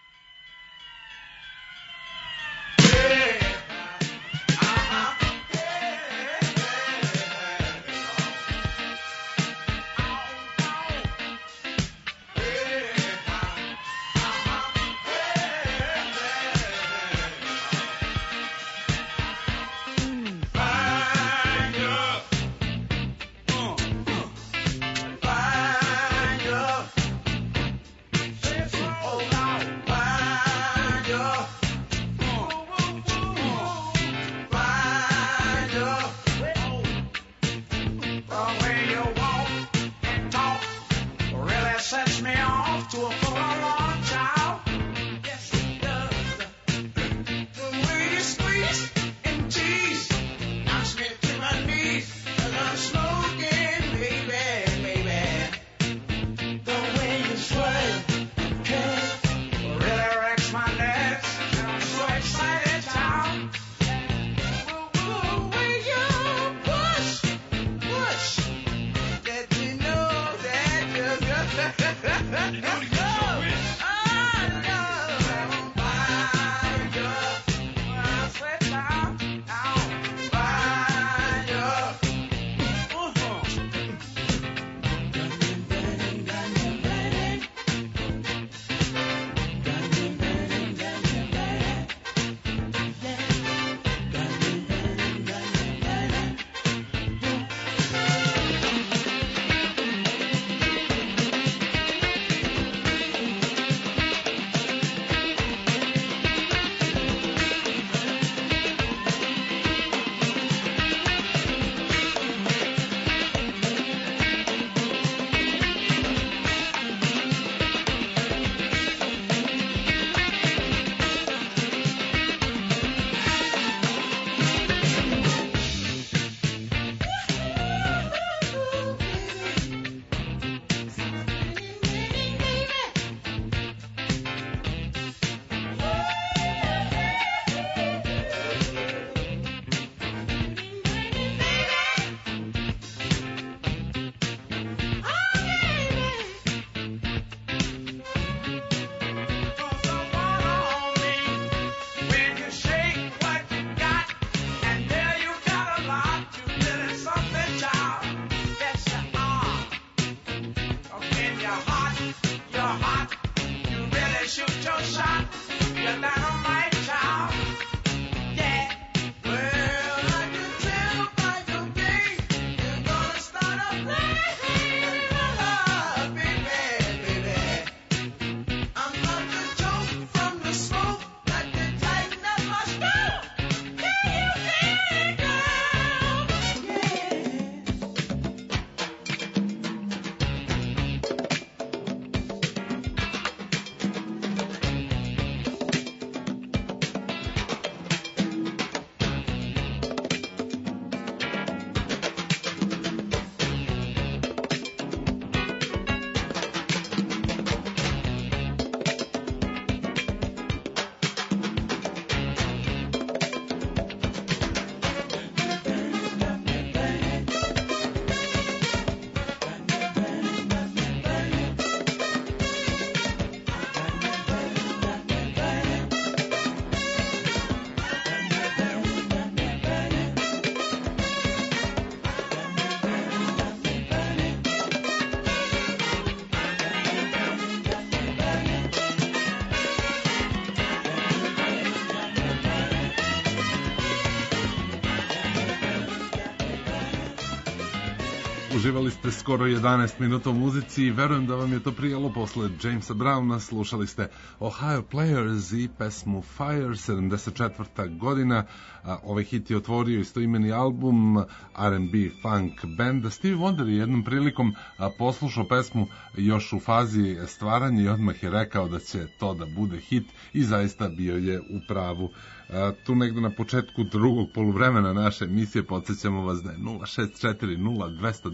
Speaker 2: Uživali ste skoro jedanaest minuta u muzici i verujem da vam je to prijelo posle Jamesa Browna. Slušali ste Ohio Players i pesmu Fire, sedamdeset četvrta godina. Ovaj hit je otvorio istoimeni album R and B funk benda. Stevie Wonder je jednom prilikom poslušao pesmu još u fazi stvaranja i odmah je rekao da će to da bude hit i zaista bio je u pravu. Tu negde na početku drugog poluvremena naše emisije podsjećamo vas da je nula šest četiri nula dva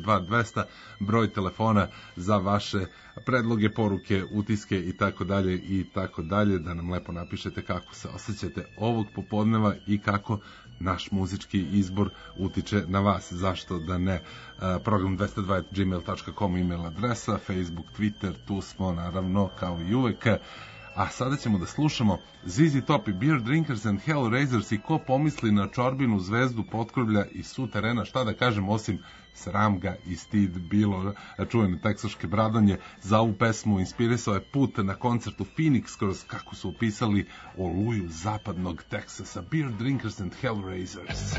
Speaker 2: dva dvesta, broj telefona za vaše predloge, poruke, utiske i tako dalje i tako dalje, da nam lepo napišete kako se osjećate ovog popodneva i kako naš muzički izbor utiče na vas, zašto da ne. Program dvesta dva at gmail dot com email adresa, Facebook, Twitter, tu smo naravno kao i uvek. A sada ćemo da slušamo Z Z Top i Beer Drinkers and Hellraisers i ko pomisli na čorbinu zvezdu potkrovlja i suterena, šta da kažem osim sram ga i stid bilo. Čuvene teksaške bradanje za ovu pesmu inspirisao je put na koncertu Phoenix kroz, kako su opisali, oluju zapadnog Teksasa. Beer Drinkers and Hellraisers.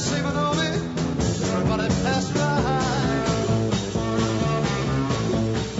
Speaker 8: Everybody pass by.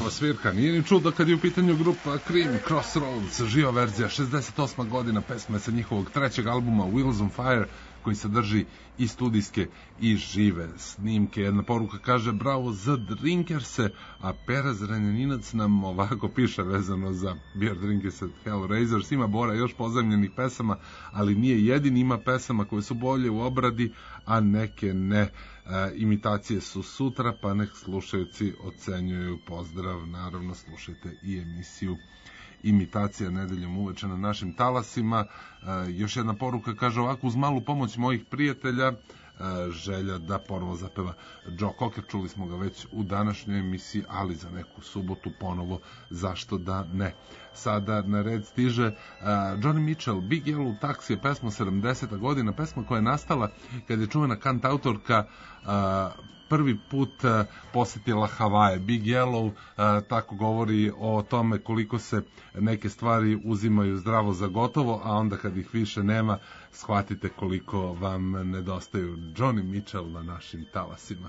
Speaker 2: Kakva svirka, nije ni čudo kad je u pitanju grupa Cream, Crossroads, živa verzija, šezdeset osma godina, pesma sa njihovog trećeg albuma Wheels on Fire, koji sadrži i studijske i žive snimke. Jedna poruka kaže bravo za Drinkerse, a Pera Zrenjaninac nam ovako piše vezano za Beer Drinkers at Hellraisers. Ima Bora još pozajmljenih pesama, ali nije jedini, ima pesama koje su bolje u obradi, a neke ne. E, imitacije su sutra, pa nek slušajući ocenjuju. Pozdrav, naravno slušajte i emisiju Imitacija nedeljom uveče na našim talasima. E, još jedna poruka kaže ovako, uz malu pomoć mojih prijatelja, e, želja da ponovo zapeva Joe Cocker, čuli smo ga već u današnjoj emisiji, ali za neku subotu ponovo, zašto da ne. Sada na red stiže uh, Johnny Mitchell, Big Yellow Taxi je pesma sedamdeseta godina, pesma koja je nastala kad je čuvena kantautorka uh, prvi put uh, posetila Havaje. Big Yellow uh, tako govori o tome koliko se neke stvari uzimaju zdravo za gotovo, a onda kad ih više nema, shvatite koliko vam nedostaju. Johnny Mitchell na našim talasima.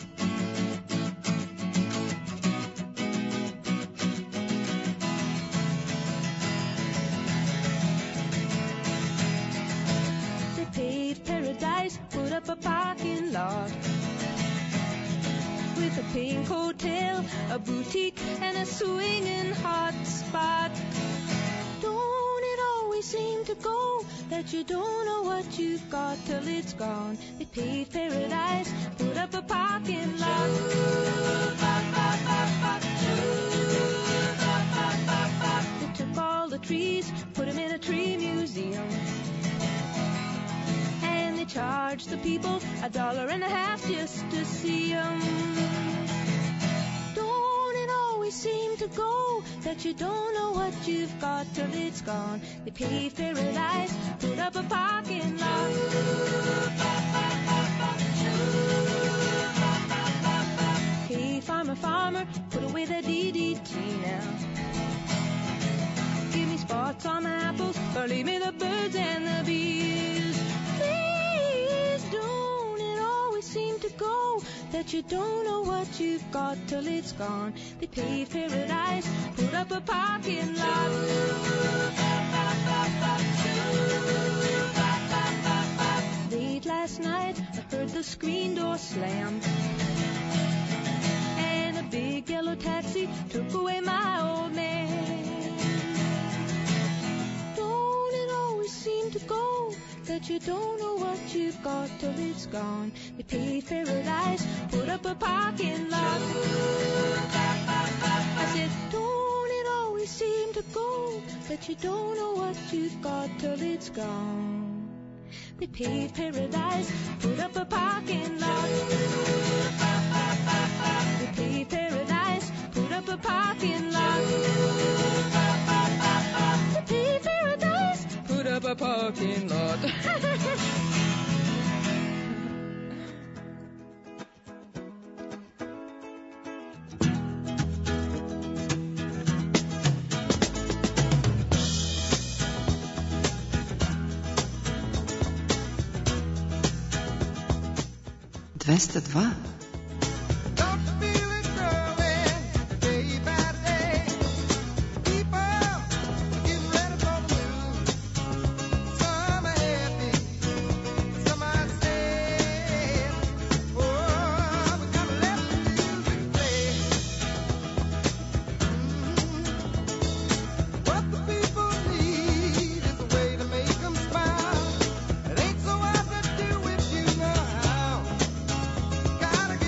Speaker 11: A parking lot with a pink hotel, a boutique, and a swinging hot spot. Don't it always seem to go that you don't know what you've got till it's gone? They paved paradise, put up a parking lot. They took all the trees, put them in a tree museum. Charge the people a dollar and a half just to see them. Don't it always seem to go that you don't know what you've got till it's gone? They paved paradise, put up a parking lot. Hey, farmer, farmer, put away the D D T now. Give me spots on the apples, or leave me the birds and the bees. Seem to go that you don't know what you've got till it's gone. They paved paradise, put up a parking lot. Late last night I heard the screen door slam, and a big yellow taxi took away my old man. Don't it always seem to go that you don't know what you've got till it's gone? They paved paradise, put up a parking lot. I said, don't it always seem to go that you don't know what you've got till it's gone? They paved paradise, put up a parking lot. They paved paradise, put up a parking lot. They paved paradise, put up a parking lot.
Speaker 9: dvesta dva.
Speaker 5: Gotta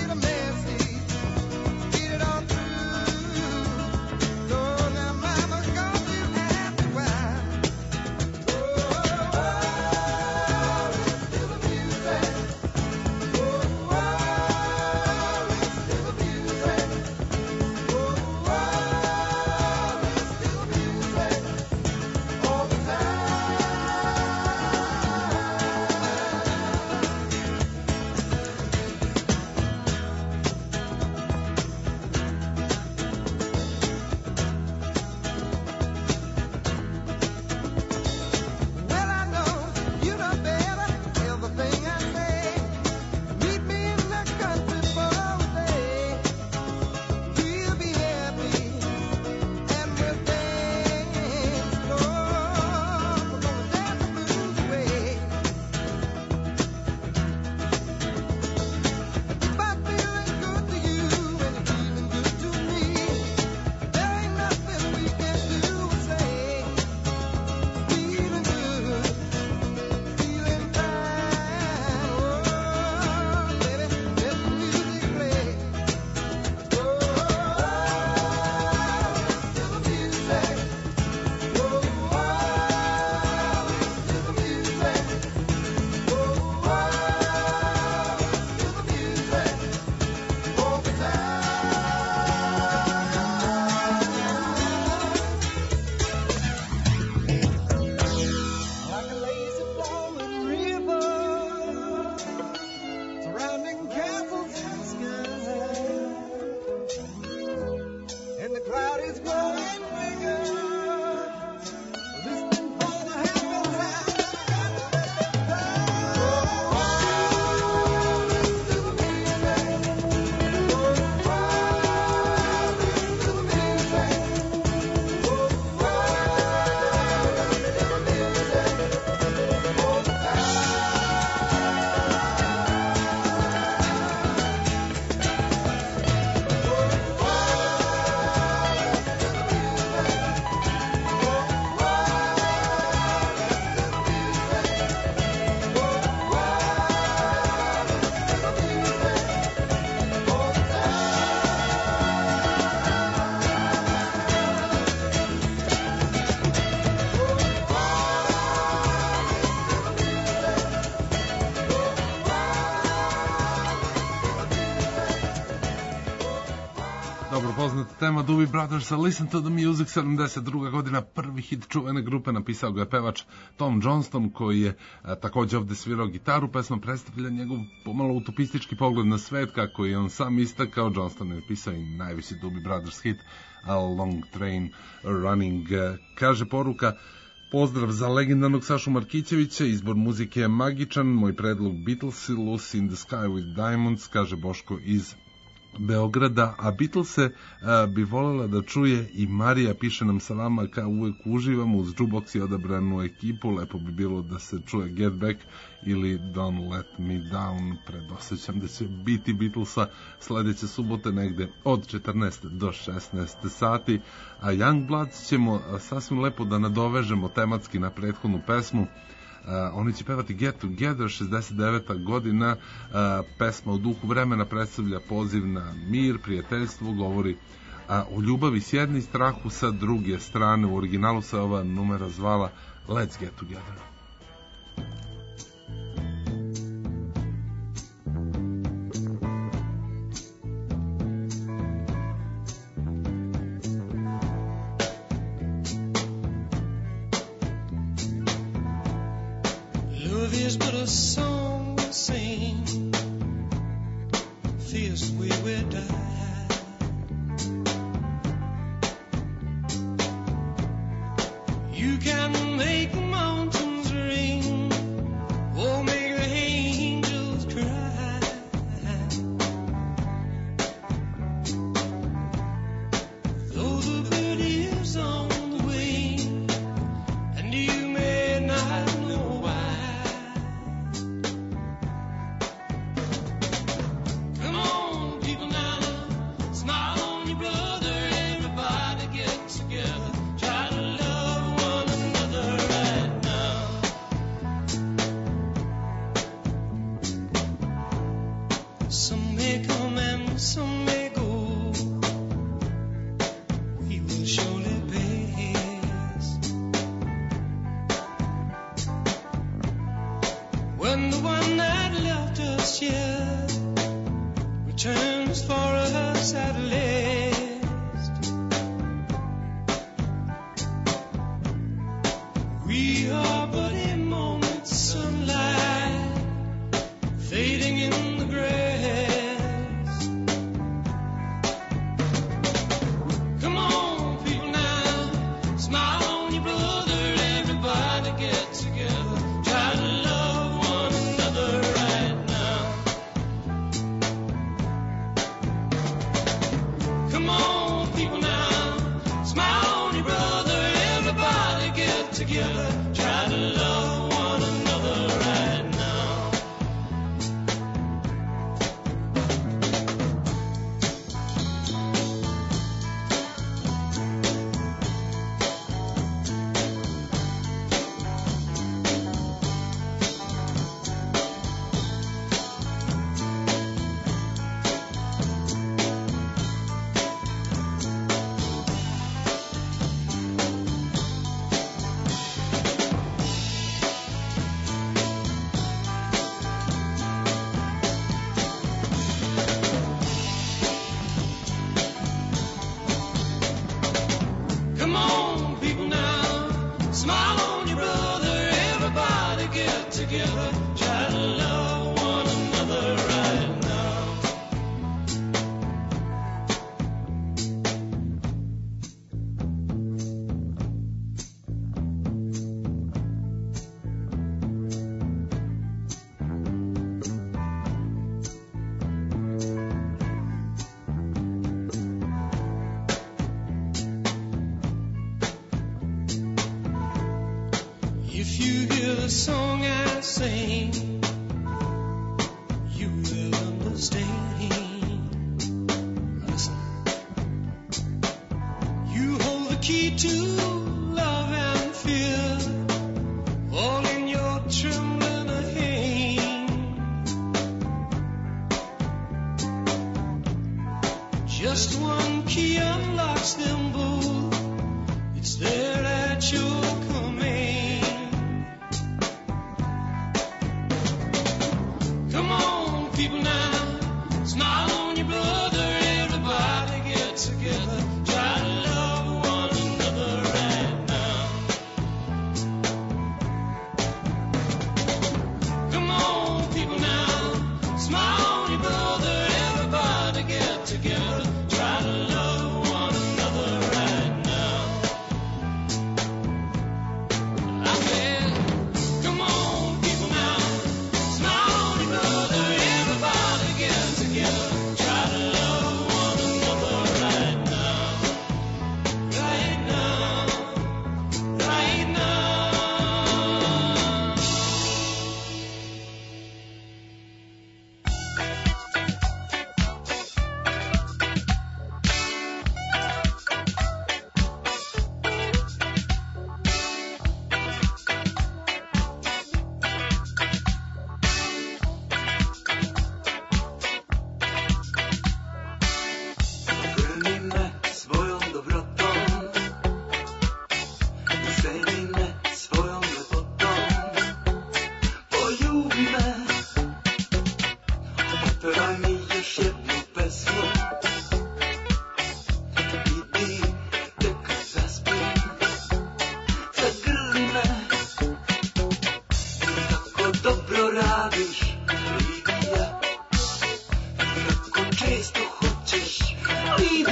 Speaker 2: Dobro poznata tema Doobie Brothers, Listen to the Music, sedamdeset druga godina, prvi hit čuvene grupe, napisao ga je pevač Tom Johnston, koji je a, takođe ovde svirao gitaru. Pesma predstavlja njegov pomalo utopistički pogled na svet, kako je on sam istakao. Johnston je napisao i najveći Doobie Brothers hit, A Long Train Running. Kaže poruka: pozdrav za legendarnog Sašu Markićevića, izbor muzike je magičan, moj predlog Beatlesi, Lucy in the Sky with Diamonds, kaže Boško iz Beograda, a Beatlese a, bi voljela da čuje i Marija, piše nam sa vama, kao uvek uživamo uz Jukebox i odabranu ekipu, lepo bi bilo da se čuje Get Back ili Don't Let Me Down. Predosjećam da će biti Beatlesa sledeće subote negde od četrnaest do šesnaest sati, a Youngbloods ćemo a, sasvim lepo da nadovežemo tematski na prethodnu pesmu. Uh, oni će pevati Get Together, šezdeset deveta godina, uh, pesma u duhu vremena, predstavlja poziv na mir, prijateljstvo, govori uh, o ljubavi s jedne i strahu sa druge strane. U originalu se ova numera zvala Let's Get Together.
Speaker 10: Love is but a song we sing, this way we die. You can make the mountains ring, or make the angels cry. Though the bird is on the wing, and you may not know why. Some may come and some may go, we will surely pass. When the one that left us here returns for us at last, we are but a moment's sunlight fading in the grass. Together, try to love one another right now. Come on, people now, smile on your brother, everybody get together, try to love one another right now. If you hear the song I sing, you will understand. Listen. You hold the key to love and fear, all in your trembling hand. Just one key unlocks them both. It's there at your command. People now, smile on your brother, everybody gets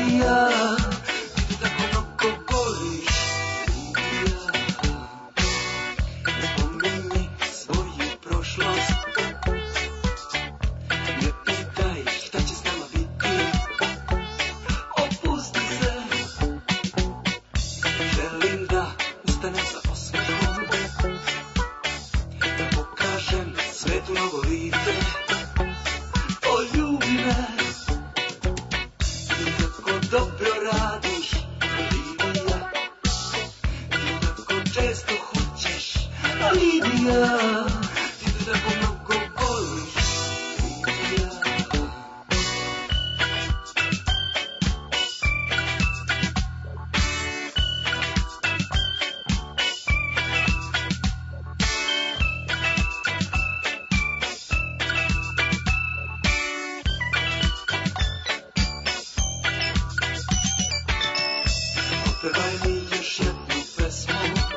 Speaker 8: Lidija, ti te tako mnogo voliš. Lidija, spomeni svoju prošlost. Ne pitaj šta će s nama biti. Opusti se. Želim da ustanem sa osmehom, da pokažem svetu novo lice. Poljubi me, ti tako dobro radiš, Lidija. Ti tako često hoćeš, Lidija. Ti te tako mnogo voliš, Lidija. Otpevaj mi još jednu pesmu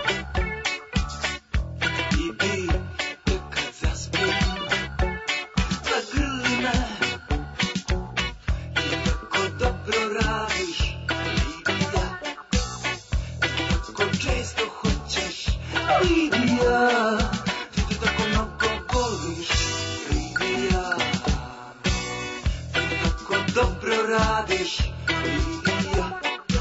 Speaker 8: i bi te kad zaspim, zagrli me. Ti tako dobro radiš, Lidija. Ti tako često hoćeš, Lidija. Ti te tako mnogo voliš, Lidija. Ti tako dobro radiš, Lidija.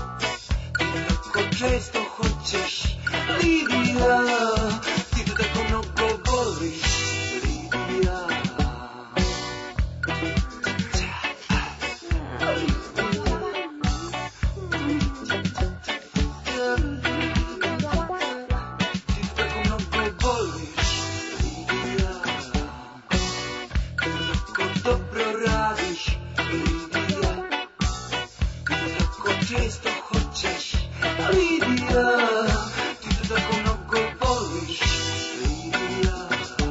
Speaker 8: Često hoćeš, Lidija. Ti te tako mnogo voliš, Lidija. Ti te tako mnogo voliš, Lidija. Ti tako dobro radiš, Lidija. Ti tako često hoćeš, Lidija, ti te tako mnogo voliš, Lidija.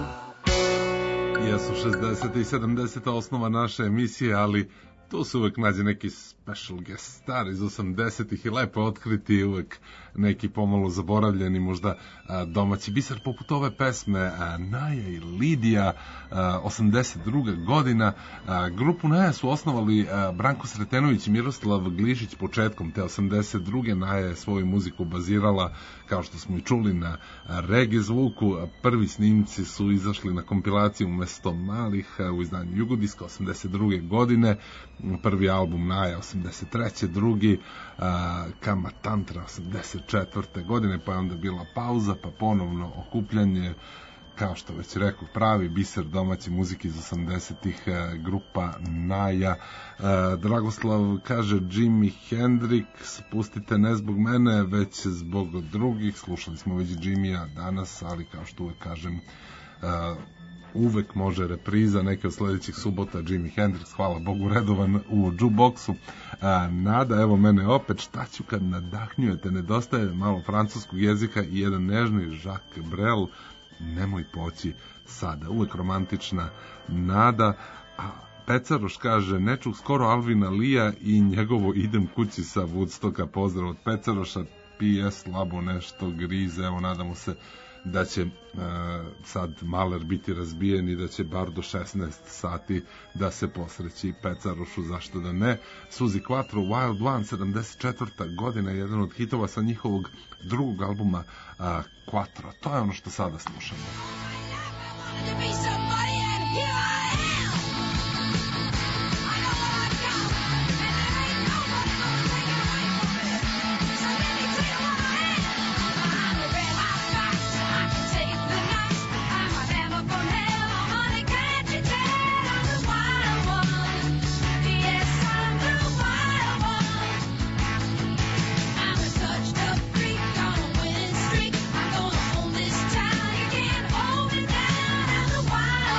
Speaker 2: Jesu šezdesete i sedamdesete osnova naše emisije, ali tu se uvek nađe neki special guest star iz osamdesetih i lepo otkriti, uvek neki pomalo zaboravljeni, možda a, domaći biser, poput ove pesme a, Naja i Lidija, a, osamdeset druga godina. A, grupu Naja su osnovali a, Branko Sretenović i Miroslav Glišić početkom te osamdeset druge. Naja je svoju muziku bazirala, kao što smo i čuli, na reggae zvuku. Prvi snimci su izašli na kompilaciju Umesto malih a, u izdanju Jugodiska osamdeset druge godine. Prvi album Naja osamdeset treće, drugi a, Kama Tantra osamdeset četvrte godine, pa je onda bila pauza, pa ponovno okupljanje, kao što već rekao, pravi biser domaće muzike iz osamdesetih, grupa Naja. A, Dragoslav kaže Jimi Hendrix, pustite ne zbog mene, već zbog drugih. Slušali smo već Jimija danas, ali kao što uvek kažem, a, uvek može repriza neke od sledećih subota. Jimi Hendrix, hvala Bogu, redovan u jukeboxu. A, Nada, evo mene opet, šta ću kad nadahnjujete, nedostaje malo francuskog jezika i jedan nežni Jacques Brel, nemoj poći sada. Uvek romantična Nada. A Pecaroš kaže, ne čuh skoro Alvina Lija i njegovo Idem kući sa Woodstocka. Pozdrav od Pecaroša. P S slabo nešto grize, evo nadamo se da će e, sad Maler biti razbijen i da će bar do šesnaest sati da se posreći Pecarošu, zašto da ne. Suzy Quattro, Wild One, sedamdeset četvrta godina, jedan od hitova sa njihovog drugog albuma a, Quattro. To je ono što sada slušamo.
Speaker 12: Wild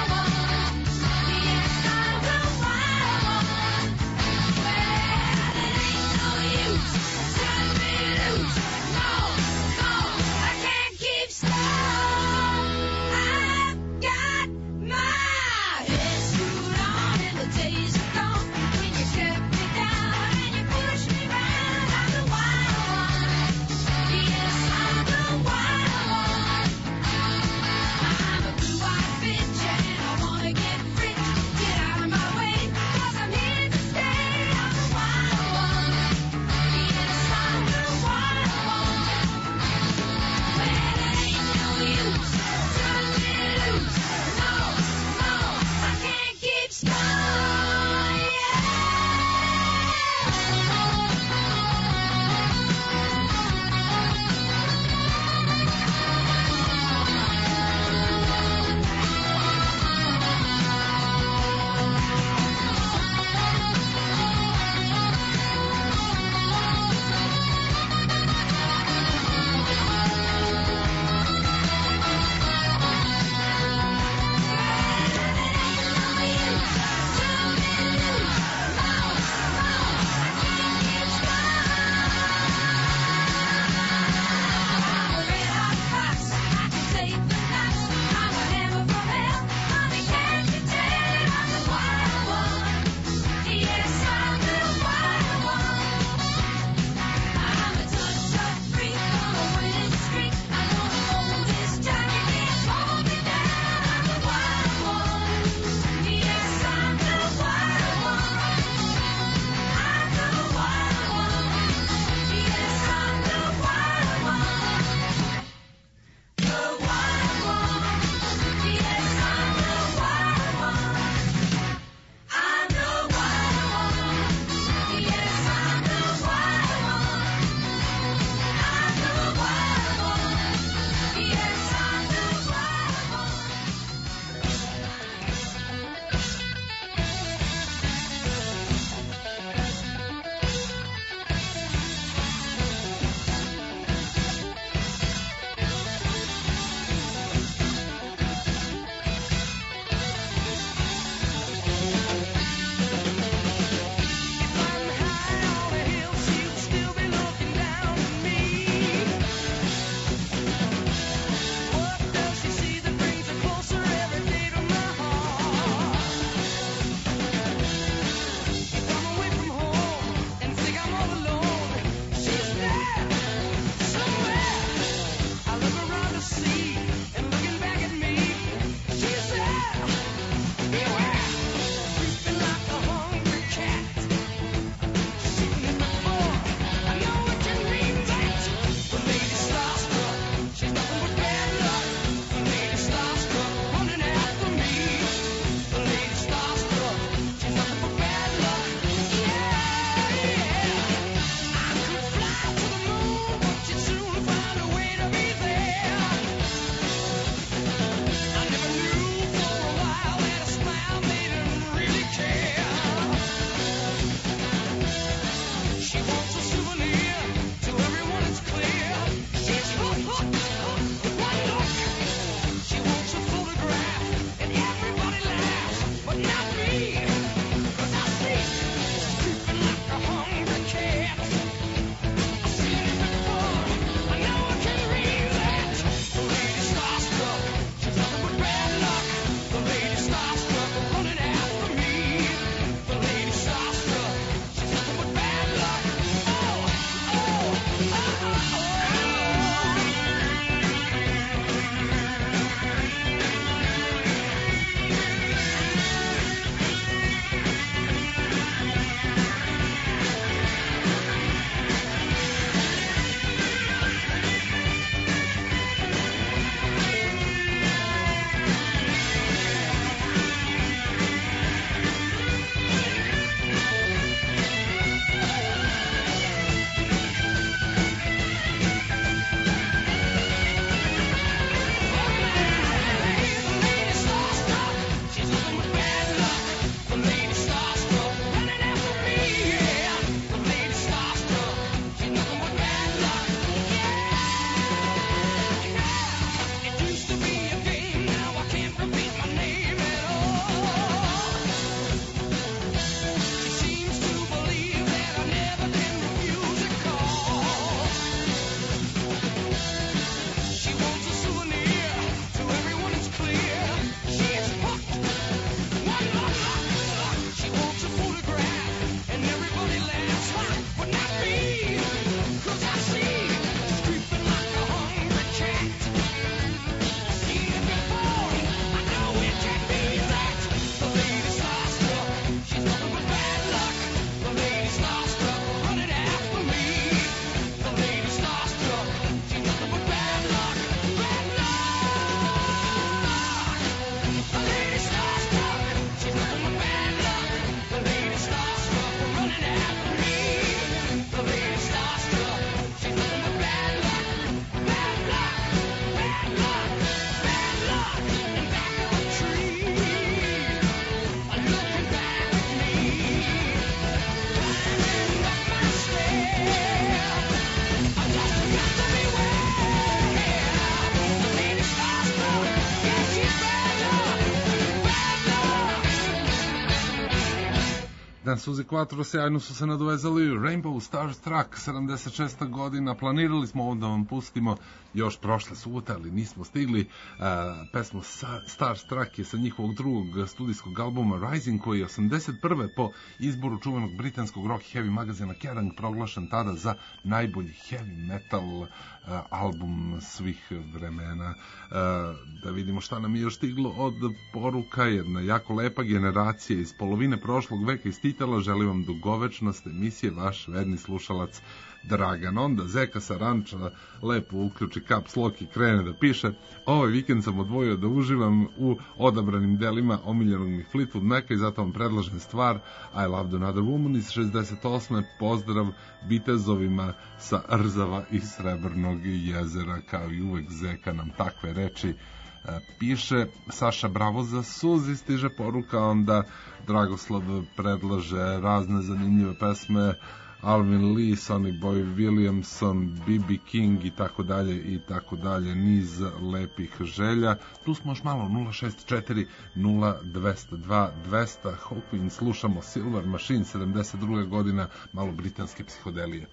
Speaker 2: Ten Suzy Quattro sjajno su se nadovezali Rainbow Starstruck, sedamdeset šesta godina. Planirali smo ovo da vam pustimo još prošle subote, ali nismo stigli. Uh, pesmu Starstruck je sa njihovog drugog studijskog albuma Rising, koji je osamdeset prve po izboru čuvenog britanskog rock heavy magazina Kerrang proglašen tada za najbolji heavy metal uh, album svih vremena. Uh, da vidimo šta nam je još stiglo od poruka. Jedna jako lepa generacija iz polovine prošlog veka iz Titela. Želim vam dugovečnost emisije, vaš verni slušalac Dragan. Onda Zeka sa ranča lepo uključi caps lock i krene da piše: ovaj vikend sam odvojio da uživam u odabranim delima omiljenog mi Fleetwood Maca i zato vam predlažem stvar I Loved Another Woman iz šezdeset osme. Pozdrav vitezovima sa Rzava i Srebrnog jezera. Kao i uvek Zeka nam takve reči piše. Saša, bravo za Suzi, stiže poruka. Onda Dragoslav predlaže razne zanimljive pesme, Alvin Lee, Sonny Boy Williamson, B B King i tako dalje i tako dalje, niz lepih želja. Tu smo još malo, nula šest četiri nula dvesta dva dvesta. Hawkwind, slušamo Silver Machine, sedamdeset druga godina, malo britanske psihodelije.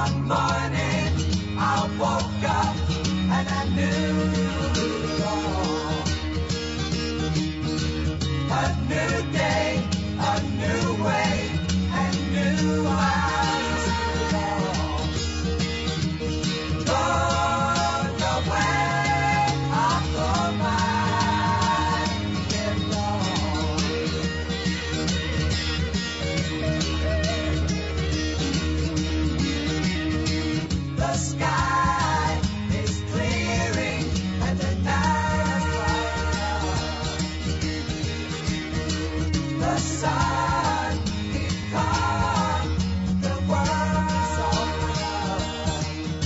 Speaker 5: One morning I woke up and I knew it all. A new day, a new way, and new eyes to all. Gone the way I thought I'd get lost. The sky is clearing and the night is bright. The sun is come, the world is alright.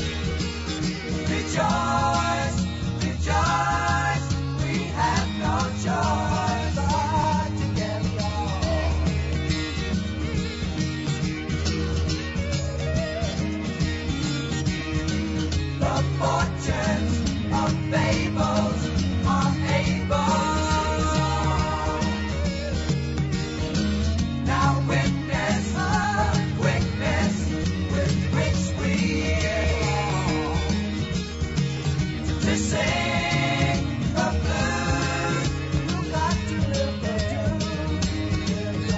Speaker 5: Rejoice, rejoice, we have no choice but to get lost. The fortunes of fables are able. Now witness the quickness with which we to sing the blues. You got to live the truth.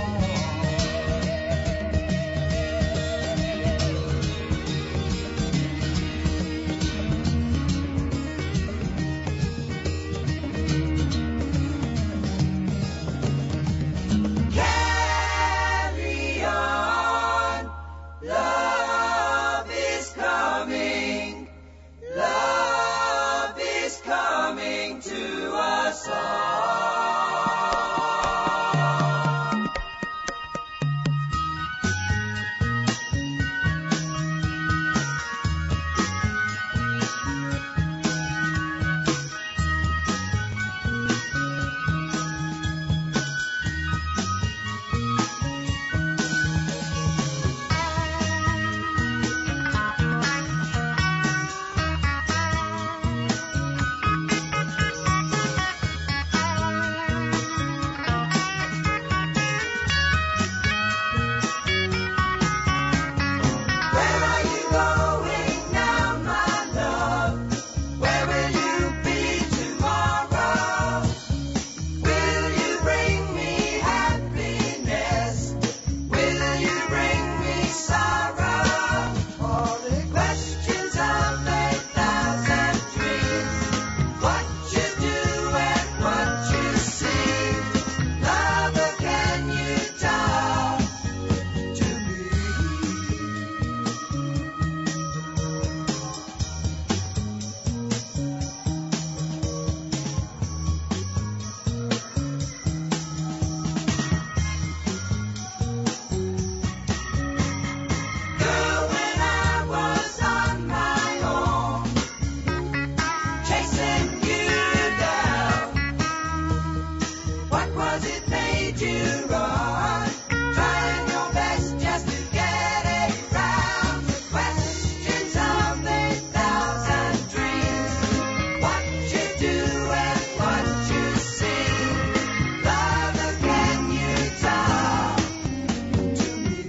Speaker 5: Carry on. Love is coming. Love is coming to us all. Where are you going now, my love? Where will you be tomorrow? Will you bring me happiness? Will you bring me sorrow? All the questions of a thousand dreams. What you do and what you see. Lover, can you talk to me? Girl, when I was on my own, chasing you down, what was it made you run? Trying your best just to get around the questions of a thousand dreams. What you do and what you see. Lover, can you talk to me?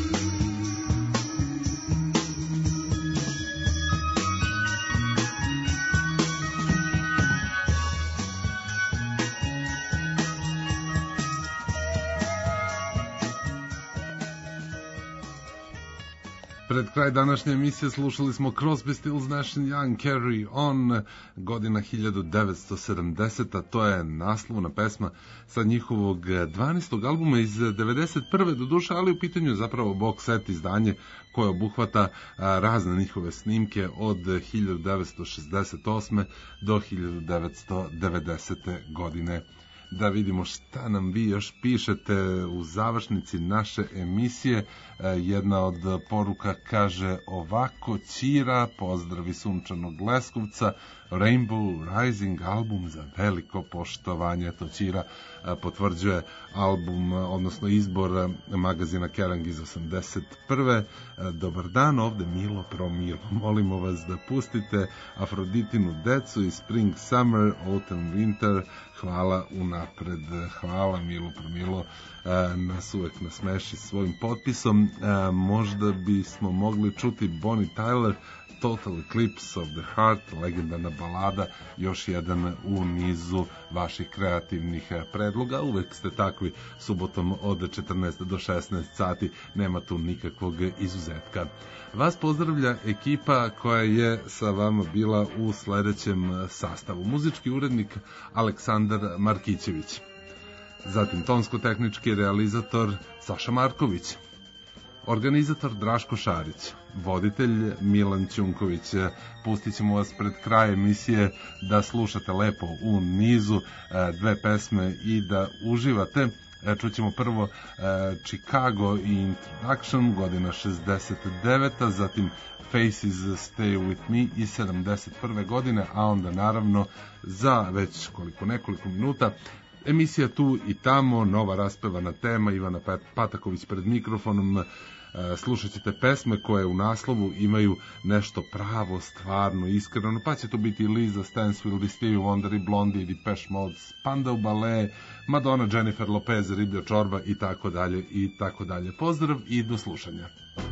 Speaker 2: Pred kraj današnje emisije slušali smo Crosby, Stills, Nash and Young, Carry On, godina hiljadu devetsto sedamdeseta. To je naslovna pesma sa njihovog dvanaestog albuma iz devedeset prve do duše, ali u pitanju je zapravo box set izdanje koje obuhvata a, razne njihove snimke od hiljadu devetsto šezdeset osme do hiljadu devetsto devedesete godine. Da vidimo šta nam vi još pišete u završnici naše emisije. E, jedna od poruka kaže ovako: Ćira, pozdravi Sunčanog Leskovca, Rainbow Rising album za veliko poštovanje. To Ćira e, potvrđuje album, odnosno izbor magazina Kerrang iz osamdeset prve. E, dobar dan, ovde Milo Promilo. Molimo vas da pustite Afroditinu decu i Spring Summer, Autumn Winter. Hvala unapred. Hvala Milo Promilo. nas uvek nasmeši svojim potpisom. Možda bismo mogli čuti Bonnie Tyler, Total Eclipse of the Heart, legendarna balada, još jedan u nizu vaših kreativnih predloga. Uvek ste takvi subotom od četrnaest do šesnaest sati, nema tu nikakvog izuzetka. Vas pozdravlja ekipa koja je sa vama bila u sledećem sastavu. Muzički urednik Aleksandar Markićević, zatim tonsko-tehnički realizator Saša Marković, organizator Draško Šarić, voditelj Milan Ćunković. Pustit ćemo vas pred kraj emisije da slušate lepo u nizu dve pesme i da uživate. Čućemo prvo Chicago i Introduction, godina šezdeset deveta, zatim Faces Stay With Me iz sedamdeset prve godine, a onda naravno za već koliko nekoliko minuta emisija Tu i tamo, nova raspevana tema, Ivana Pataković pred mikrofonom. Slušat ćete pesme koje u naslovu imaju nešto pravo, stvarno, iskreno, pa će to biti Lisa Stansfield, Stevie Wonder, i Blondie, i Depeche Mode, Spandau Ballet, Madonna, Jennifer Lopez, Riblja čorba i tako dalje i tako dalje. Pozdrav i do slušanja.